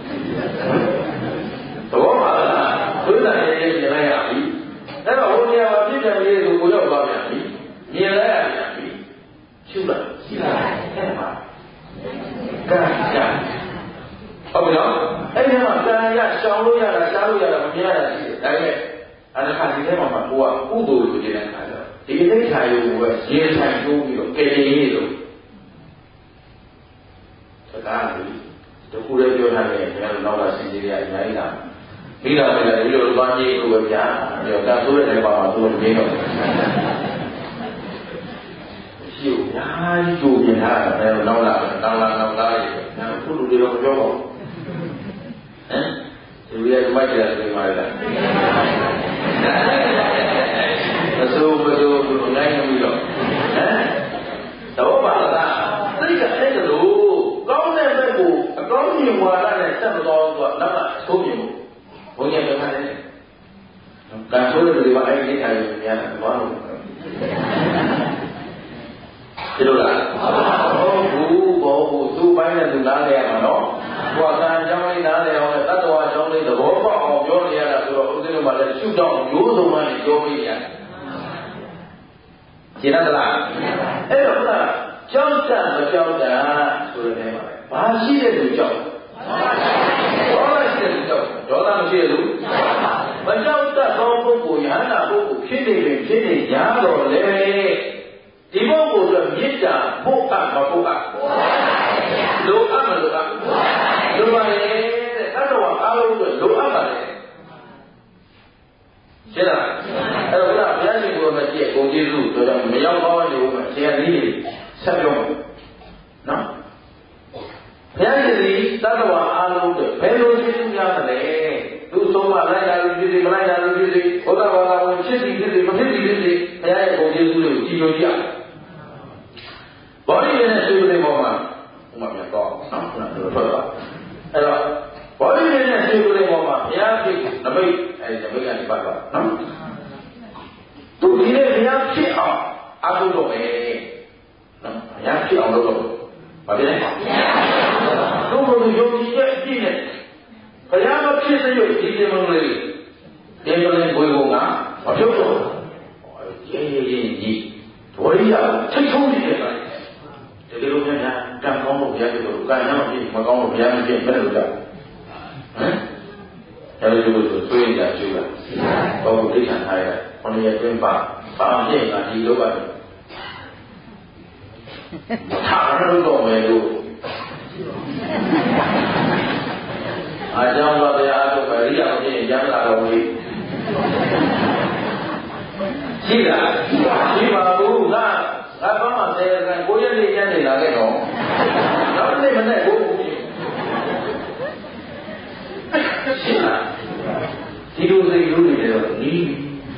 တော့ပါလားဒုစရရဲ့မြင်လိုက်ရပြီအဲ့တော့ဘုရားကပြည့်တယ်ကြီးဆိုကိုရောက်သွားပြန်ပြီမြင်လိုက်ရပြန်ပြီရှုလိုက်ရှိလားအဲ့မှာကာယဟုတ်ပြီနော်အဲ့ဒီမှာကာယရှောင်လို့ရတာရှားလို့ရတာမမြင်ရတာရှိတယ်ဒါပေမဲ့အနာခါဒီထဲမှာကိုကကုသိုလ်လိုချင်တဲ့ခါကျတော့ဒီအိဋ္ဌာယုကိုပဲရေဆိုင်တိုးပြီးတော့ကယ်တင်ရေးလို့စကားကြီးတခုလေးပြောထားတယ်ကျွန်တော်နောက်ကစဉ်းစားရအများကြီးလားပြီးတော့လည်းဒီလိုသွားကြည့်လို့ပဲဗျာပြီးတော့တဆိုးတဲ့နေရာမှာသူ့ကိုမြင်တော့ရှိဦးများကြီးကြိုမြင်ထားတယ်နောက်လာနောက်လာနောက်လာရေနောက်ခုလူတွေတော့မပြောပါဘူးဟမ်ဒီလိုရမိုက်တယ်ဆိုမှလည်းမစိုးမစိုးဘုရားနိုင်ပြီတော့ဟမ်တော့ပါလားသိကအဲ့ဒါလို့ကောင်းတဲ့ဘက်ကိုအကောင်းမြင်ဝါဒနဲ့ဆက်မတော်တော့နောက်ကသိုးမြင်ဖို့ဘုရားပြောထားတယ်ကံဆိုးတဲ့လူတွေကအဲ့ဒီထိုင်နေရတယ်ဘာလို့ဒီလိုလားပိုင်းနဲ့သူနားလဲရမှာနော်ဟိုကကံအကြောင်းလေးနားလဲအောင်နဲ့တတ္တဝါအကြောင်းလေးသဘောပေါက်အောင်ပြောနေရတာဆိုတော့ဦးဇင်းတို့ကလည်းရှုတော့ရိုးစုံမှနေပြောပေးရတယ်ရှင်းသလားအဲ့တော့ခုနကကြောက်တာမကြောက်တာဆိုတဲ့နေမှာဘာရှိတဲ့လူကြောက်ဒေါသရှိတဲ့လူကြောက်ဒေါသမရှိတဲ့လူမကြောက်တတ်သောပုဂ္ဂိုလ်ယဟန္တာပုဂ္ဂိုလ်ဖြစ်နေပြီဖြစ်နေရတော့လေဒီပုဂ္ဂိုလ်ကမေတ္တာဖို့အပ်မဖို့အပ်လိုအပ်မလိုအပ်လိုပါလေတဲ့တတ္တဝါအားလုံးကလိုအပ်ပါလေရှင်းလားအဲ့တော့ဘုရားဘုရားရှင်ကိုယ်နဲ့ကြည့်ကိုကျေးဇူးဆိုတော့မရောက်တော့နေဘူးမှာဆရာကြီးဆက်ပြောမယ်နော်ဘုရားရှင်ဒီတတ္တဝါအားလုံးတွေဘယ်လိုကျေးဇူးများသလဲသူဆုံးမလိုက်တာလူဖြစ်စီမလိုက်တာလူဖြစ်စီဘုရားဘာသာဝင်ဖြစ်စီဖြစ်စီမဖြစ်စီဖြစ်စီဘုရားရဲ့ကိုကျေးဇူးတွေကိုကြည်ညိုကြဘောဓိနဲ့ဆွေးနွေးပေါ်မှာဥမာပြန်တော့နော်ခုနကပြောတာအဲ့တော့ဘောဓိနဲ့ဆွေးနွေးပေါ်မှာဘုရားဖြစ်နမိတ်အဲဒီနမိတ်ကနေပတ်သွားနော်သူဒီနေ့ဘုရားဖြစ်အောင်အားထုတ်တော့မယ်နော်ဘုရားဖြစ်အောင်လုပ်တော့ဘာဖြစ်လဲသူ့ဘုရားယုံကြည်ရဲ့အပြည့်နဲ့ဘုရားမဖြစ်စေရဒီဒီမလို့လေဒီမလို့ကိုယ်ကမဖြစ်တော့ရဲရဲရဲကြီးဝိရိယထိတ်ဆုံးနေတဲ့တိုင်းဒီလိုမျိုးများကံကောင်းလို့ဘုရားပြောလို့ကံရောက်ပြီမကောင်းလို့ဘုရားမဖြစ်ဘယ်လိုလဲဟမ်အဲဒီလိုဆိုသွေးရကျူးလာဘောဘုဒိဋ္ဌာန်ထားရခொနည်းတွင်ပါဘာအပြည့်ကဒီလောကမှာထားရတော့မယ်လို့အကြောင်းတော့တရားအထုတ်ပဲရိယာမဖြစ်ရင်ကျမ်းလာတော့ဘူးရှိလားရှိပါဘူးငါငါဘာမှဆယ်ရယ်ကိုရက်လေးညနေလာခဲ့တော့နောက်နေ့မနေ့ကိုရှိလားဒီလိုစိတ်လို့နေတော့နီး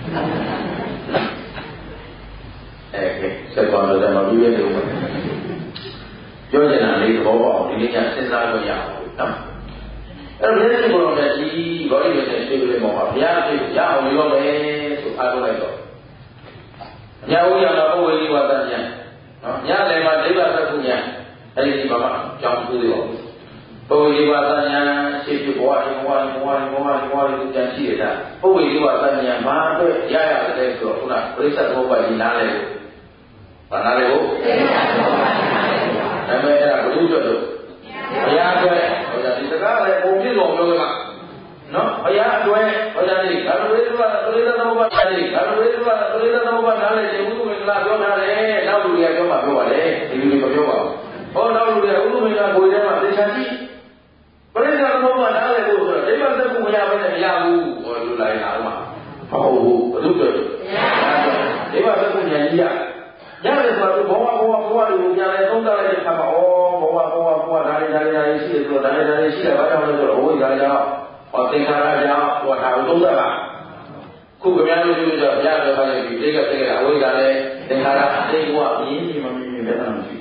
အဲကဲစက်ပေါ်တော့မပြီးရသေးဘူးပြောချင်တာလေးသဘောပေါက်ဒီနေ့ကစဉ်းစားလို့ရအောင်နော်အဲ့တော့ဒီလိုမျိုးဒီဘောရီရဲ့ဆွေးနွေးပုံမှာဘုရားပြရအောင်ပြောမယ်ဆိုအားထုတ်လိုက်တော့ညဝိယနာပုဝေလိဝါဒညာနော်ညလည်းမှာဒိဗ္ဗသက္ကုညာအဲ့ဒီဘာမှကြောင်းကူးသေးပါဘူးပုဝေလိဝါဒညာရှိဖြစ်ဘဝဒီဘဝဒီဘဝဒီဘဝဒီဘဝဒီကြံရှိရတာပုဝေလိဝါဒညာမှာအတွက်ရရတယ်ဆိုတော့ခုနပရိစ္ဆေသမုပ္ပါဒ်ကြီးနားလဲလို့ဘာနားလဲလို့ပရိစ္ဆေသမုပ္ပါဒ်နားလဲလို့ဒါပေမဲ့အဲ့ဒါဘုသူ့အတွက်လို့ဘုရားအတွက်ဟောဒီစကားလည်းပုံပြည့်စုံပြောခဲ့မှာနော်ဘုရားအတွက်ဟောဒီဒါလိုလေးကပရိစ္ဆေသမုပ္ပါဒ်ဒါလိုလေးကပရိစ္ဆေသမုပ္ပါဒ်နားလဲရှင်ဥဒ္ဓမင်္ဂလာပြောထားတယ်နောက်လူတွေကပြောမှာပြောပါလေဒီလူတွေမပြောပါဘူးဟောနောက်လူတွေဥဒ္ဓမင်္ဂလာကိုယ်ထဲမှာသိချာကြည့်ပရိစ္ဆေသမုပ္ပါဒ်နားလဲလို့ဆိုတော့ဒိဗ္ဗသက္ကုမရဘဲနဲ့မရဘူးဟောလူလိုက်လာတော့မှာဟုတ်ဘူးဘုသူ့အတွက်ဒိဗ္ဗသက္ကုညာကြီးရရတယ်ဆိုတော့ဘဝဘဝဘဝတွေကိုပြန်လဲသုံးသပ်လိုက်တဲ့အခါမှာဩဘဝဘဝဘဝဒါလေးဒါလေးဒါလေးရှိတယ်ဆိုတော့ဒါလေးဒါလေးရှိတယ်ဘာကြောင့်လဲဆိုတော့ဝိဒါကြောင့်ဟောသင်္ခါရကြောင့်ဟောဒါကိုသုံးသပ်တာခုကြများလို့ပြောကြတော့ဘုရားပြောတဲ့ဒီတိတ်ကတိတ်ကအဝိဒါလည်းသင်္ခါရအတိတ်ဘဝမြင်းကြီးမမြင်မြင်လည်းမရှိ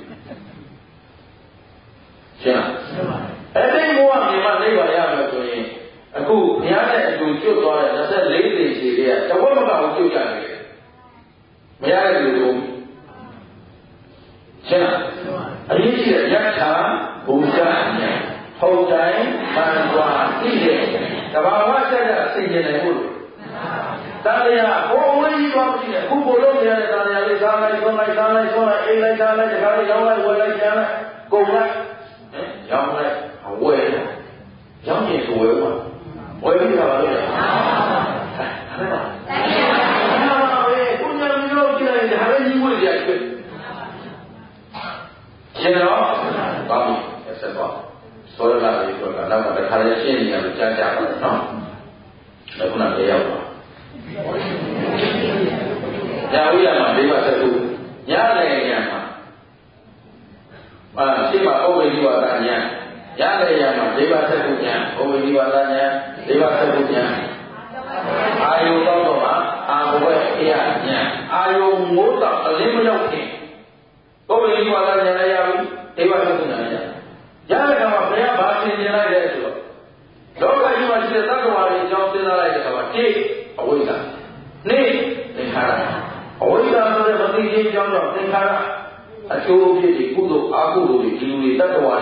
ရှင်းလားအဲ့ဒီဘဝမြင်မှနိဗ္ဗာန်ရမယ်ဆိုရင်အခုဘုရားနဲ့အတူကျွတ်သွားတဲ့နှစ်ဆယ့်လေးသိရှိတဲ့တဝက်မကဘူးကျွတ်ကြတယ်မရတဲ့လူတို့ရှင်းလားအရေးကြီးတဲ့ယထာဘုရားဉာဏ်ဟုတ်တိုင်းမှန်သွားသိတဲ့တဘာဝစက်စိတ်ကျင်နိုင်ဖို့လို့တရားဘုံဝိကြီးသွားမရှိတဲ့အခုဘုလုံးရတဲ့တရားလေးစားလိုက်ဆုံးလိုက်စားလိုက်ဆုံးလိုက်အိမ်လိုက်စားလိုက်တခါလေးရောင်းလိုက်ဝယ်လိုက်ကျန်လိုက်ကုန်လိုက်ရောင်းလိုက်ဝယ်လိုက်ရောင်းရင်ဆိုဝယ်မှာဝယ်ပြီးတာပါလို့ရဟုတ်ပါဘူးကိုညာမျိုးကြည့်လိုက်ဒါလည်းကြီးဝယ်ရဖြစ်ရှင်းတော့ဘာလို့ဆက်သွားဆိုရတာလေဆိုတာတော့တခါလေရှင်းနေရတယ်ကြားကြပါတော့နော်ဒါခုနကရောက်ပါညာဝိရမှာဒိဗ္ဗသက္ကုညာလည်းညာမှာအာရှိမှာဩဝေဒီဝါဒညာညာလည်းညာမှာဒိဗ္ဗသက္ကုညာဩဝေဒီဝါဒညာဒိဗ္ဗသက္ကုညာအာယုတော့တော့မှာအာဘဝေအေယညာအာယုမိုးတော့အလင်းမရောက်ခင်ဩဝေဒီဝါဒညာလည်းရပြီဒိဗ္ဗသက္ကုညာလည်းရတဲ့ကမှာဘုရားဘာသင်ကျင်လိုက်တဲ့ဆိုတော့လောကကြီးမှာရှိတဲ့သတ္တဝါတွေအကြောင်းသိလာလိုက်တဲ့အခါမှာတိအဝိဇ္ဇာနှစ်သင်္ခါရအဝိဇ္ဇာဆိုတဲ့မသိခြင်းကြောင့်တော့သင်္ခါရအကျိုးဖြစ်ပြီးကုသိုလ်အကုသိုလ်တွေဒီလိုတွေတတ္တဝါတွေ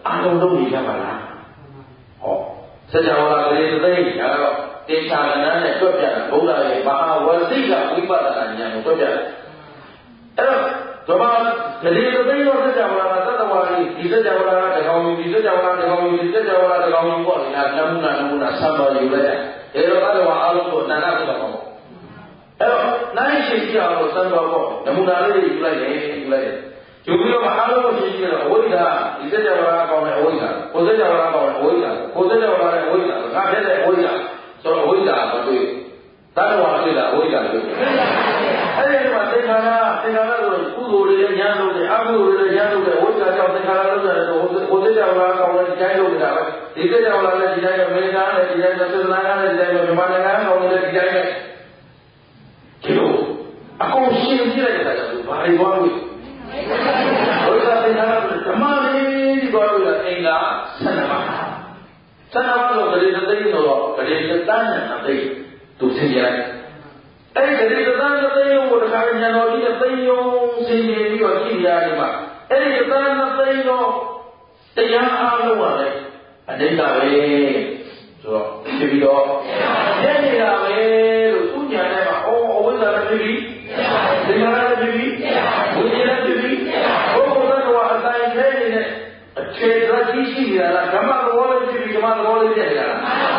အားလုံးလုပ်နေကြပါလားဟောစကြဝဠာကလေးသိဒါတော့တေချာကဏ္ဍနဲ့တွက်ပြတာဘုရားရဲ့မဟာဝစိကဝိပဿနာဉာဏ်ကိုတွက်ပြတယ်အဲ့တော့ဓမ္မကလေးသိတော့စကြဝဠာကသတ္တဝါကြီးဒီစကြဝဠာကတကောင်ယူဒီစကြဝဠာတကောင်ယူဒီစကြဝဠာတကောင်ယူပေါ့လေနမူနာနမူနာဆံပါယူလိုက်တယ်ဒါတော့အဲ့တော့အားလုံးကိုတဏှာဖြစ်တော့ပေါ့အဲ့တော့နိုင်ရှိကြအောင်ဆံပါပေါ့နမူနာလေးယူလိုက်တယ်ယူလိုက်တယ်ယူပြီးတော့အားလုံးကိုရှင်းပြတော့အဝိဇ္ဇာဒီစကြဝဠာကောင်းတဲ့အဝိဇ္ဇာကိုစကြဝဠာကောင်းတဲ့အဝိဇ္ဇာကိုစကြဝဠာရဲ့အဝိဇ္ဇာငါဖြစ်တဲ့အဝိဇ္ဇာဆိုတော့အဝိဇ္ဇာမတွေ့တတ္တဝါတွေ့တာအဝိဇ္ဇာတွေ့အဲ့ဒီမှာသင်္ခါရသင်္ခါရဆိုကုသိုလ်တွေလည်းညာလုပ်တယ်အကုသိုလ်တွေလည်းညာလုပ်တယ်ဝိဇ္ဇာကြောင့်သင်္ခါရလုပ်တယ်ဆိုကိုစကြဝဠာကောင်းတဲ့ဒီတိုင်းလုပ်နေတာပဲဒီစကြဝဠာလည်းဒီတိုင်းပဲအမေရိကန်လည်းဒီတိုင်းပဲဆွစ်ဇာလန်လည်းဒီတိုင်းပဲမြန်မာနိုင်ငံကောင်းလည်းဒီတိုင်းပဲဒီလိုအကုန်ရှင်းပြလိုက်တဲ့အခါကျတော့ဘာတွေသွားလို့ဘုရားသင်္ခါရဓမ္မလေးဒီသွားလို့အင်္ဂါဆန္ဒပါဆန္ဒပါလို့ဂရေသတိဆိုတော့ဂရေသတန်းနဲ့အသိသူသင်ပြလိုက်အဲ့ဒီဂရေသတန်းနဲ့သိရုံကိုတခါဉာဏ်တော်ကြီးနဲ့သိရုံဆင်ခြင်ပြီးတော့ကြည့်ရဒီမှာအဲ့ဒီသတန်းနဲ့သိတော့တရားအားလုံးပါပဲအတိတ်ကပဲဆိုတော့ဖြစ်ပြီးတော့ရနေတာပဲလို့သူညာထဲမှာအော်အဝိဇ္ဇာနဲ့ဖြစ်ပြီးသင်္ခါရနဲ့ဖြစ်ပြီးဝိညာဉ်နဲ့ဖြစ်ပြီးဘုရားတော်အတိုင်းထဲနေတဲ့အခြေဓာတ်ကြီးရှိနေတာလားဓမ္မသဘောလေးဖြစ်ပြီးဓမ္မသဘောလေးဖြစ်နေတာလား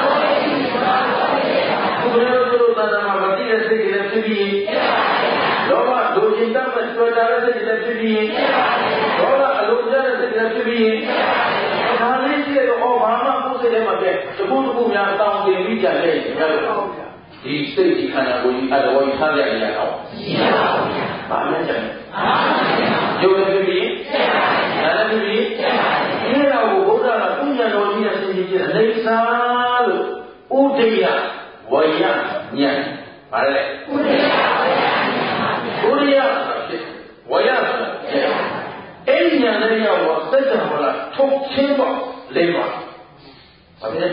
ဘုရားတို့သာသနာမတိတဲ့စိတ်တွေလည်းဖြစ်ပြီးလောဘဒုจิตတမဲ့တွေ့တာတဲ့စိတ်တွေလည်းဖြစ်ပြီးဒေါသအလိုကျတဲ့စိတ်တွေလည်းဖြစ်ပြီးဒါလေးကြည့်တော့အော်ဘာမှကိုယ်စိတ်ထဲမှာပြတခုတခုများအတောင်းတင်ပြီးကြတယ်ညာလို့ဒီစိတ်ဒီခန္ဓာကိုယ်ကြီးအတော်ကြီးထားရရအောင်ရှိပါဘူး။ဘာလဲကြလဲ။အာရုံနဲ့ပြီးနာနဲ့ပြီးဒီတော့ဘုရားကသူ့ဉာဏ်တော်ကြီးနဲ့ဆင်ခြင်ကြည့်အနေစာလို့ဥဒိယဝယဉာဏ်ဘာလဲဥဒိယဝယဉာဏ်ဥဒိယဖြစ်ဝယဆိုတာအဲ့ဒီဉာဏ်နဲ့ရောက်တော့စัจ java လာထုတ်ချင်းပေါ့လေးပါဘာလဲ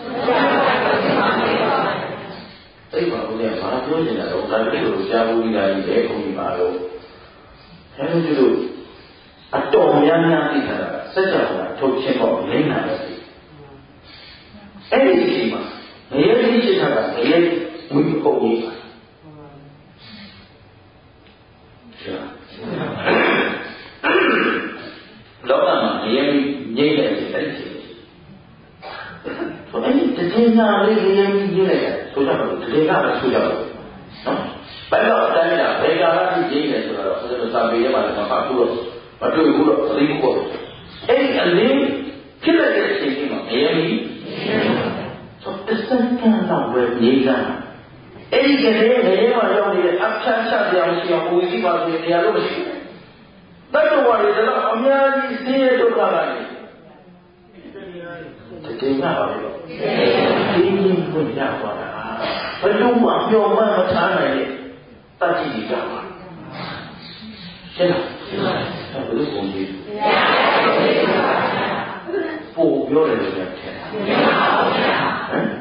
အဲ့မှာဘုရားဘာပြောနေတာတော့ဒါတည်းကိုကြားဘူးကြီးတာကြီးပဲခုကြီးပါတော့အဲလိုကျလို့အတော်များများသိတာစัจ java လာထုတ်ချင်းပေါ့လိမ့်တာပဲအဲ့ဒီအချိန်မှာငရဲကြီးရှိတာကငရဲဝိပုတ်ကြီးပါလောကမှာငရဲငြိမ့်တဲ့စိတ်အဲ့ဒီဆိုအဲ့ဒီတည်နာလေးငရဲကြီးကြီးလိုက်ဆိုကြတော့ဒီကလည်းဆိုကြတော့နော်ဘယ်တော့အတိုင်းကဘယ်ကာလကြီးကြီးနေဆိုတော့ဆိုတော့စာပေထဲမှာလည်းမဖတ်ဘူးတော့မတွေ့ဘူးတော့သတိဘူးပေါ့အဲ့ဒီအလေးဖြစ်လိုက်တဲ့အချိန်ကြီးမှာငရဲကြီးဆိုတစံကံတော့ဝယ်နေကြအဲ့ဒီကလေးငရဲမှာရောက်နေတဲ့အဖြတ်ချတရားမရှိအောင်ပူစီပါဆိုတရားလို့မရှိဘူးတတ္တဝါတွေတော့အများကြီးဆင်းရဲဒုက္ခကနေတည်နာပါလေဒီကြီးကိုရသွားတာဘယ်လိုမှပြောမှမထားနိုင်တဲ့တတ်ကြည့်ကြပါရှင်းလားဘယ်လိုပုံကြီးပို့ပြောတယ်လို့ထင်ဟမ်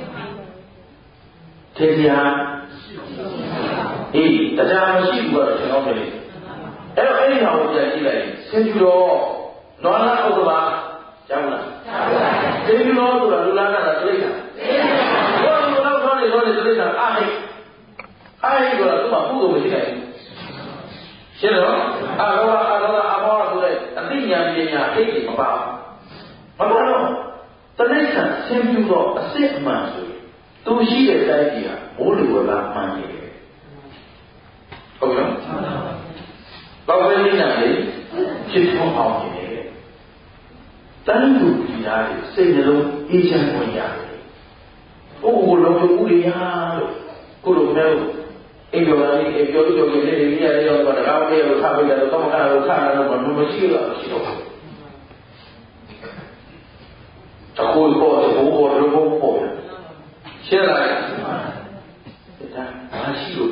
တရားအေးတရားမရှိဘူးတော့ကျွန်တော်ပြောတယ်အဲ့တော့အဲ့ဒီဟာကိုပြန်ကြည့်လိုက်ဆင်ပြီးတော့နောလာဥဒ္ဒဘာကျောင်းလားဆင်ပြီးတော့ဆိုတာလူလာကတာတိတ်တာဘောလူတော့ဆောနေဆောနေတိတ်တာအားဟိအားဟိဆိုတာသူ့မှာပုဂ္ဂိုလ်မရှိနိုင်ဘူးရှင်းတော့အာရောအာရောအာမောဆိုတဲ့အသိဉာဏ်ပညာအိတ်မပါဘူးမပါတော့တဏှာဆင်ပြီးတော့အစစ်အမှန်ဆိုသူရှိတဲ့တိုင်းကြီးဟာမိုးလေဝသမှန်နေတယ်ဟုတ်ကဲ့ဘာဝိညာဉ်လေးဖြစ်ထွန်းအောင်နေတယ်တန်လူပြည်သားတွေစိတ်နှလုံးအေးချမ်းဝင်ရတယ်။အိုးကိုလုံးလုံးဦးရရလို့ကိုလိုမဲလို့အိမ်တော်လေးအိမ်ပြောလို့ပြောလို့လေးလေးရရတော့တကားလေးလို့ထားပေးတယ်တော့တော့မကတော့ခါတော့မမရှိတော့ရှိတော့တခုပေါ်တခုပေါ်တခုပေါ်ရှင်းလားဒါမရှိလို့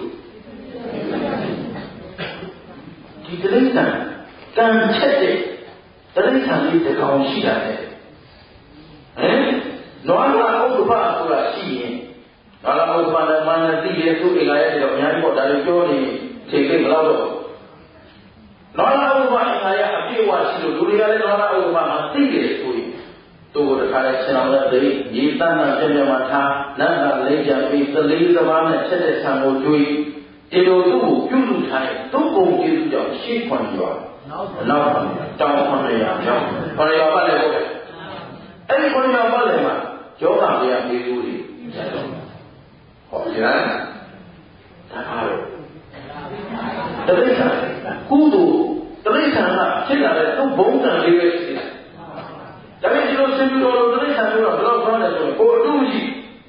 ဒီတိရစ္ဆာန်ကံချက်တဲ့တိရစ္ဆာန်လေးတစ်ကောင်ရှိတာလေဟမ်နွားလာဥပ္ပပါဆိုတာရှိရင်နွားလာဥပ္ပပါနဲ့မန္တတိရဲ့သူ့အိမ်လာရဲ့တော့အများကြီးပေါ့ဒါတွေပြောနေချိန်လေးမလောက်တော့နွားလာဥပ္ပပါအိမ်လာရဲ့အပြည့်အဝရှိလို့လူတွေကလည်းတော့ဥပမာမှာသိတယ်ဆိုရင်သူ့ကိုတစ်ခါလဲခြေအောင်လက်သိညီတန်းတန်းပြည့်ပြည့်မှာထားနတ်ကလေးကြပြီးသလေးသမားနဲ့ချက်တဲ့ဆံကိုကျွေးဒီလိုသူ့ကိုပြုလုပ်ထားတဲ့သူ့ပုံကျေးဇူးကြောင့်ရှေ့ခွန်ရောနောက်တောင်းခွန်ရအောင်ကြောင်းခွန်ရပါလေဟုတ်ကဲ့အဲ့ဒီခွန်ရပါလေမှာယောဂဗျာမေးဘူးလေဟောဒီလားဒါပါတော့တတိယကုသိုလ်တတိယကဖြစ်လာတဲ့သူ့ဘုံကံလေးပဲရှိတယ်ဒါပေမဲ့ဒီလိုဆင်ပြီးတော့တတိယကပြောတော့ဘယ်တော့ပြောတယ်ဆိုတော့ကိုအတူရှိ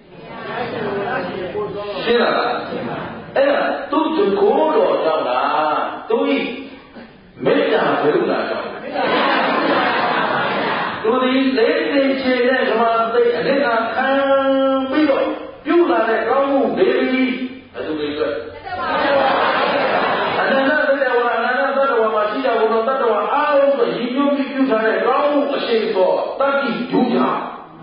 ရှင်းလားအဲ့ဒါသူ့ကိုယ်တော်ကြောင့်လားသူဤမေတ္တာဘယ်လိုလားကြောင့်သူဒီလေးသိချေတဲ့ဓမ္မသိအနိစ္စခံပြီးတော့ပြုလာတဲ့ကောင်းမှုလေးပြီးအတူလေးတွေ့အနန္တသတ္တဝါအနန္တသတ္တဝါမှာရှိတဲ့ဘုရားသတ္တဝါအားလုံးကိုရည်ညွှန်းပြီးပြုထားတဲ့ကောင်းမှုအရှိန်ပေါ်တတ္တိဒုက္ခဒါ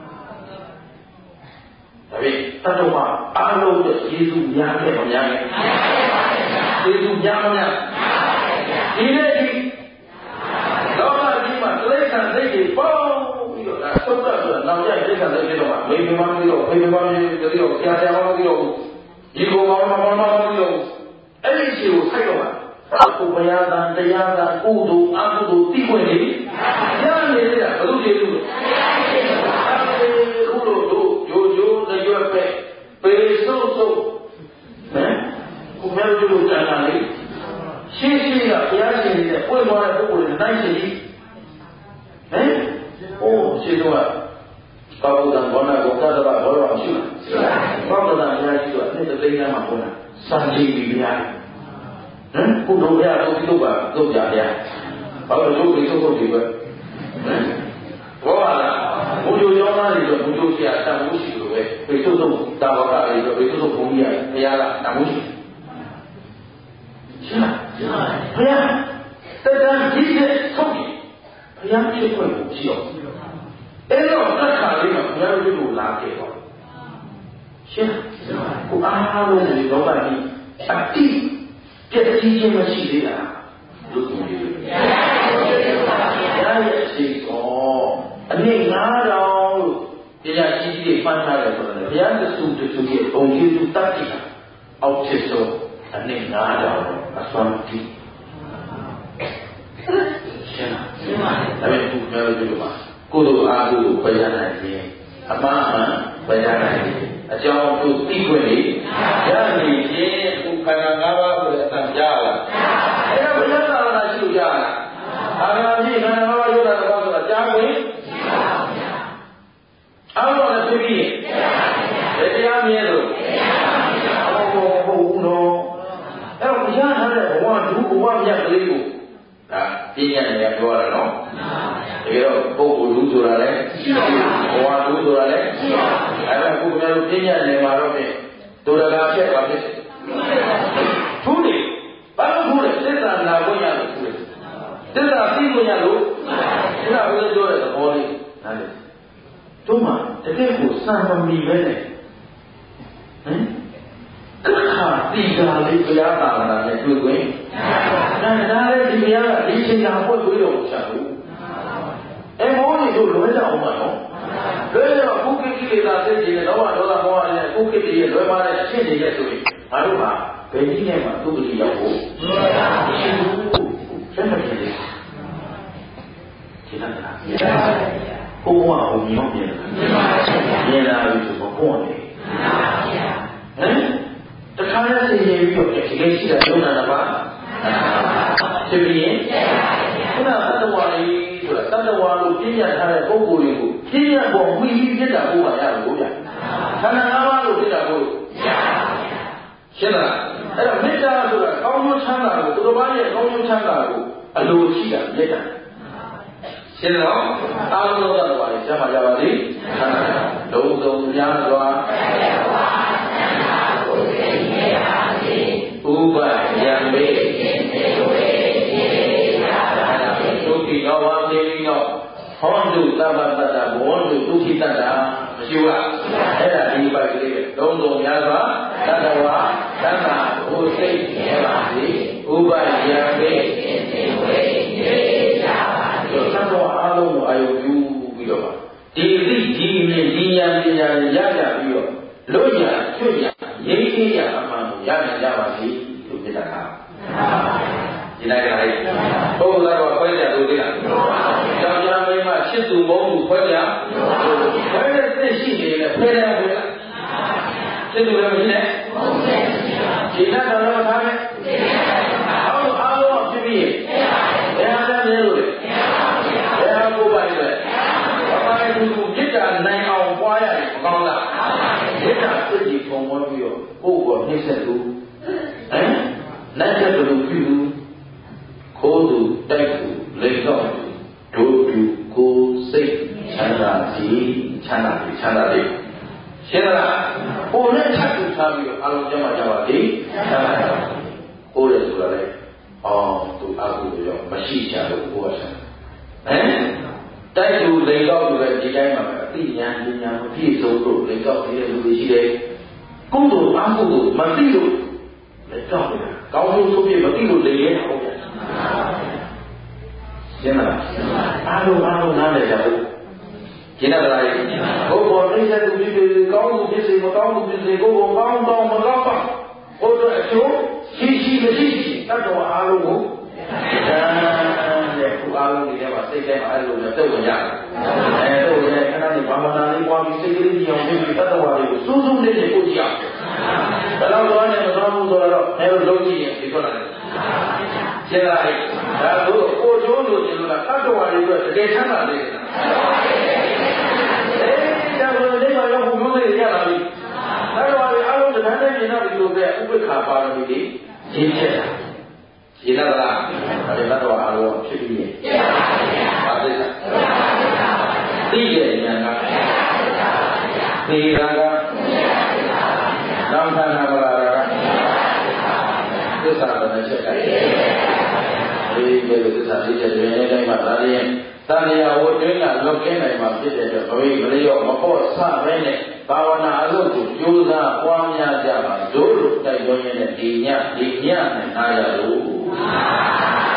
ပေမဲ့တတ္တဝါအားလုံးရဲ့ယေရှုများခဲ့မများခဲ့ယေရှုများမများဒီနေ့ဒီလောကကြီးမှာတိရစ္ဆာန်စိတ်တွေပေါင်းပြီးတော့ဒါသုတ္တဆိုတာနောက်ကျတိရစ္ဆာန်စိတ်တွေတော့မေမေမမပြီးတော့ဖေဖေမမပြီးတော့ဆရာဆရာမပြီးတော့ဒီကိုမောင်မောင်မောင်ပြီးတော့အဲ့ဒီရှိကိုဆိုင်တော့မှာအခုဘုရားသာတရားသာကုသိုလ်အကုသိုလ်သိခွင့်နေရနေတာဘယ်လိုကျေးဇူးလဲအခုလို့တို့ဂျိုဂျိုတရွက်ပဲပေဆုပ်ဆုပ်ဟမ်ကိုမဲတို့တို့တန်တာလေရှင်းရှင်းကဘုရားရှင်နေတဲ့ပွင့်သွားတဲ့ပုဂ္ဂိုလ်တွေနိုင်ရှင်ကြီးဟမ်အိုးရှင်းတော့ကောက်တံဘောနာကိုသတ္တဗဘောရောရှိလားကောက်တံဘုရားရှိတော့အဲ့ဒီသိမ်းမှာပေါ်တာစံကြည့်ပြီးဘုရားဟမ်ဘုဒ္ဓဘုရားတို့ပြုပါလုပ်ကြဗျာဘာလို့လုပ်ပြီးထုတ်ထုတ်ဒီပဲဟမ်ဘောပါလားဘုဒ္ဓကျောင်းသားတွေဆိုဘုဒ္ဓဆရာတန်ဖို့ရှိလို့ပဲပြေထုတ်ထုတ်တာဝကတွေဆိုပြေထုတ်ထုတ်ဘုန်းကြီးရတယ်ဘုရားကတန်ဖို့ရှိရှင်းလားဘုရားတန်တန်ကြီးတဲ့ထုတ်ပြီးဘုရားဖြစ်ခွင့်ကိုရှိအောင်အဲ့တော့တက်ခါလေးမှာဘုရားတို့ကိုလာခဲ့တော့ရှင်းကိုအားလုံးဒီလောကကြီးအတိပြည့်စည်ခြင်းမရှိသေးလားလို့ဆိုနေတယ်။ရားရဲ့အရှိတော်အနည်းငါးတောင်လို့တရားရှိကြီးတွေမှတ်ထားတယ်ဆိုတော့ဘုရားတဆူတဆူရဲ့ဘုံကျေးဇူးတတ်ကြည့်တာအောက်ဖြစ်ဆုံးအနည်းငါးတောင်အစွမ်းကြည့်ရှင်းလားရှင်းပါပြီဒါပေမဲ့ဘုရားတို့ပြောမှာကိုယ်တို့အားကိုယ်ကိုပယ်ရနိုင်ခြင်းအမှန်အမှန်ပယ်ရနိုင်ခြင်းအကြောင်းတို့သိခွင့်လေးရနေခြင်းအခုခန္ဓာ၅ပါးကိုလည်းအတန်ပြရလားအဲ့ဒါဘုရားသာသနာရှိလို့ရလားအာရမကြီးခန္ဓာ၅ပါးရုပ်တာတစ်ပါးဆိုတာကြားခွင့်မရှိပါဘူးဗျာအောက်တော့လည်းသိပြီးရဲ့တရားမြဲလို့ဟုတ်ဟုတ်ဟုတ်နော်အဲ့တော့ဘုရားထားတဲ့ဘဝဒုဘဝမြတ်ကလေးကိုဒါပြည့်ညတ်နေပြောရတာနော်ဒီတော့ပုဂ္ဂိုလ်လူဆိုတာလည်းရှိပါဘူးဘဝလူဆိုတာလည်းရှိပါဘူးအဲ့ဒါကိုကျွန်တော်တို့ပြည့်ညတ်နေမှာတော့ဖြင့်ဒုရဂါဖြစ်ပါဖြစ်ထူးတယ်ဘာလို့ထူးလဲသစ္စာနာခွင့်ရလို့ထူးတယ်သစ္စာသိခွင့်ရလို့သစ္စာဘုရားပြောတဲ့သဘောလေးနားလည်တို့မှတကယ်ကိုစံမမီပဲနဲ့ဟမ်ကခါတိကာလေးဘုရားသာသနာနဲ့တွေ့ခွင့်ဒါဒါလည်းဒီဘုရားကဒီချိန်ကပွက်ပြီးတော့ရှာဘူးအဲမောနေတို့လွဲကြအောင်ပါနော်လွဲတော့ခုကိကိလေသာသိကြတယ်တော့ဒေါသမောဟနဲ့ခုကိတိရဲ့လွဲမာတဲ့အဖြစ်တွေရဲ့ဆိုရင်ငါတို့ဟာဘယ်ကြီးနဲ့မှသူ့ပတိရောက်ဖို့မရှိဘူးဆက်မဖြစ်လေရှင်းလားရှင်းပါပါဘုံဘုံကဘုံမြောင်းပြင်တယ်မြင်လာပြီဆိုတော့ဘုံတယ်ဟမ်တခါလဲသိရင်ပြီးတော့ဒီကိစ္စရှိတာလုံးနာပါဖြစ်ပြီးရင်ခုနသတ္တဝါလေးဆိုတာသတ္တဝါလို့ပြည့်ညတ်ထားတဲ့ပုဂ္ဂိုလ်တွေကိုပြည့်ညတ်ပေါ်မှီပြီးဖြစ်တာဘုရားရလို့ဗျာခန္ဓာ၅ပါးလို့ဖြစ်တာဘုရားရှင်းလားအဲ့တော့မေတ္တာဆိုတာကောင်းကျိုးချမ်းသာကိုသူတော်ဘာရဲ့ကောင်းကျိုးချမ်းသာကိုအလိုရှိတာမေတ္တာရှင်းတော့အာရုံတော်တော်ပါလေကျမ်းပါကြပါလိမ့်လုံးစုံများစွာဥပယံမေဒုက္ခိနောဝံဒေဝိနောဟောတုသဗ္ဗတတ္တဘောတုဒုက္ခိတတ္တာမရှိဘူးလားအဲ့ဒါဒီပိုက်ကလေးပဲလုံးစုံများစွာတတ္တဝါသတ္တဘုစိတ်ရပါစေဥပယံမေဝေဝေကြပါစေလုံးကိုအာယုပြုပြီးတော့ဒီသိဒီမြင်ဒီဉာဏ်ပညာရရပြီးတော့လို့ရကျွတ်ရရင်းကြီးရအမှန်ကိုရနိုင်ကြပါစေလို့ပြတာဒီလိုကြလေဘုရားတော်ခွဲကြလို့ဒီလားကျောင်းကျောင်းမိမရှစ်သူမုန်းသူခွဲကြခွဲတဲ့သိရှိနေတယ်ခွဲတယ်ခွဲလားရှစ်သူလည်းမရှိနဲ့ဒီနာတော်တော်ထားမယ်အောက်အားလုံးဖြစ်ပြီးဘယ်ဟာလဲမြင်လို့လဲဘယ်ဟာကိုပါလဲဘာမှမသူပြစ်တာနိုင်အောင်ပွားရတယ်မကောင်းလားပြစ်တာစိတ်ကြီးပုံပေါ်ပြီးတော့ကိုယ်ကိုနှိမ့်ဆက်လို့ဟမ်နိုင်တဲ့လူပြုလို့ခိုးသူတိုက်သူလိမ့်တော့ဒုတူကိုစိတ်ချမ်းသာခြင်းချမ်းသာခြင်းချမ်းသာခြင်းရှင်းလားကိုယ်နဲ့ထပ်တူထားပြီးတော့အလုံးကျမ်းမှာကြပါလိမ့်ချမ်းသာကိုယ်ရဆိုတာလေအော်သူအကုသိုလ်ရောမရှိချလို့ကိုယ်ကဆန်းဟမ်တိုက်သူလိမ့်တော့သူလည်းဒီတိုင်းမှာပဲအသိဉာဏ်ပညာမပြည့်စုံလို့လိမ့်တော့နေတဲ့လူတွေရှိတယ်ကုသိုလ်အကုသိုလ်မသိလို့လိမ့်တော့တယ်ကောင်းလို့ဆိုပြီးမသိလို့လိမ့်ရတာဟုတ်တယ်ရှင်းမလားအားလုံးအားလုံးနားလည်ကြဘူးရှင်းတယ်လားဘုရားပြည့်စုံသူဖြစ်ပြီးကောင်းမှုဖြစ်စေမကောင်းမှုဖြစ်စေကိုယ်ကိုကောင်းကောင်းမကောင်းပါဘုရားအကျိုးရှိရှိမရှိရှိတတ်တော်အားလုံးကိုတဲ့ခုအားလုံးဒီထဲမှာစိတ်ထဲမှာအဲ့လိုမျိုးတုတ်ဝင်ရတယ်အဲတုတ်ဝင်တဲ့ခဏလေးဘာမနာလေးပွားပြီးစိတ်ကလေးကြီးအောင်ပြီးတတ်တော်လေးကိုစူးစူးလေးနဲ့ပို့ကြည့်အောင်ဘယ်တော့သွားနေမသွားဘူးဆိုတော့အဲလိုလုပ်ကြည့်ရင်ဒီထွက်လာတယ်ရှင်းလားဒါလို့ကိုကျိုးလို့ကျင်လို့လားတတ်တော်လေးအတွက်တကယ်ချမ်းသာလေးတယ်အေးဒါဆိုဒီမှာရောက်ဘူးလို့ရလာပြီတတ်တော်လေးအားလုံးတန်းတန်းကျင်တော့ဒီလိုပဲဥပ္ပခါပါရမီတွေရင်းချက်တာရှင်းလားလားဒါလည်းတတ်တော်အားလုံးဖြစ်ပြီးရဲ့ပါပါဘုရားသိတဲ့ဉာဏ်ကသေရာကနောင်ထနာပလာရာကသစ္စာဘယ်နှချက်ကဒီလိုသစ္စာလေးချက်တွေနဲ့တိုင်းမှာဒါရင်တဏှာဝတ်တွင်းကလွတ်ကင်းနိုင်မှာဖြစ်တဲ့အတွက်ဘဝမလျော့မပေါ့ဆပဲနဲ့ဘာဝနာအလုပ်ကိုကြိုးစားပွားများကြပါတို့လို့တိုက်တွန်းရတဲ့ဒီညဒီညနဲ့နားရလို့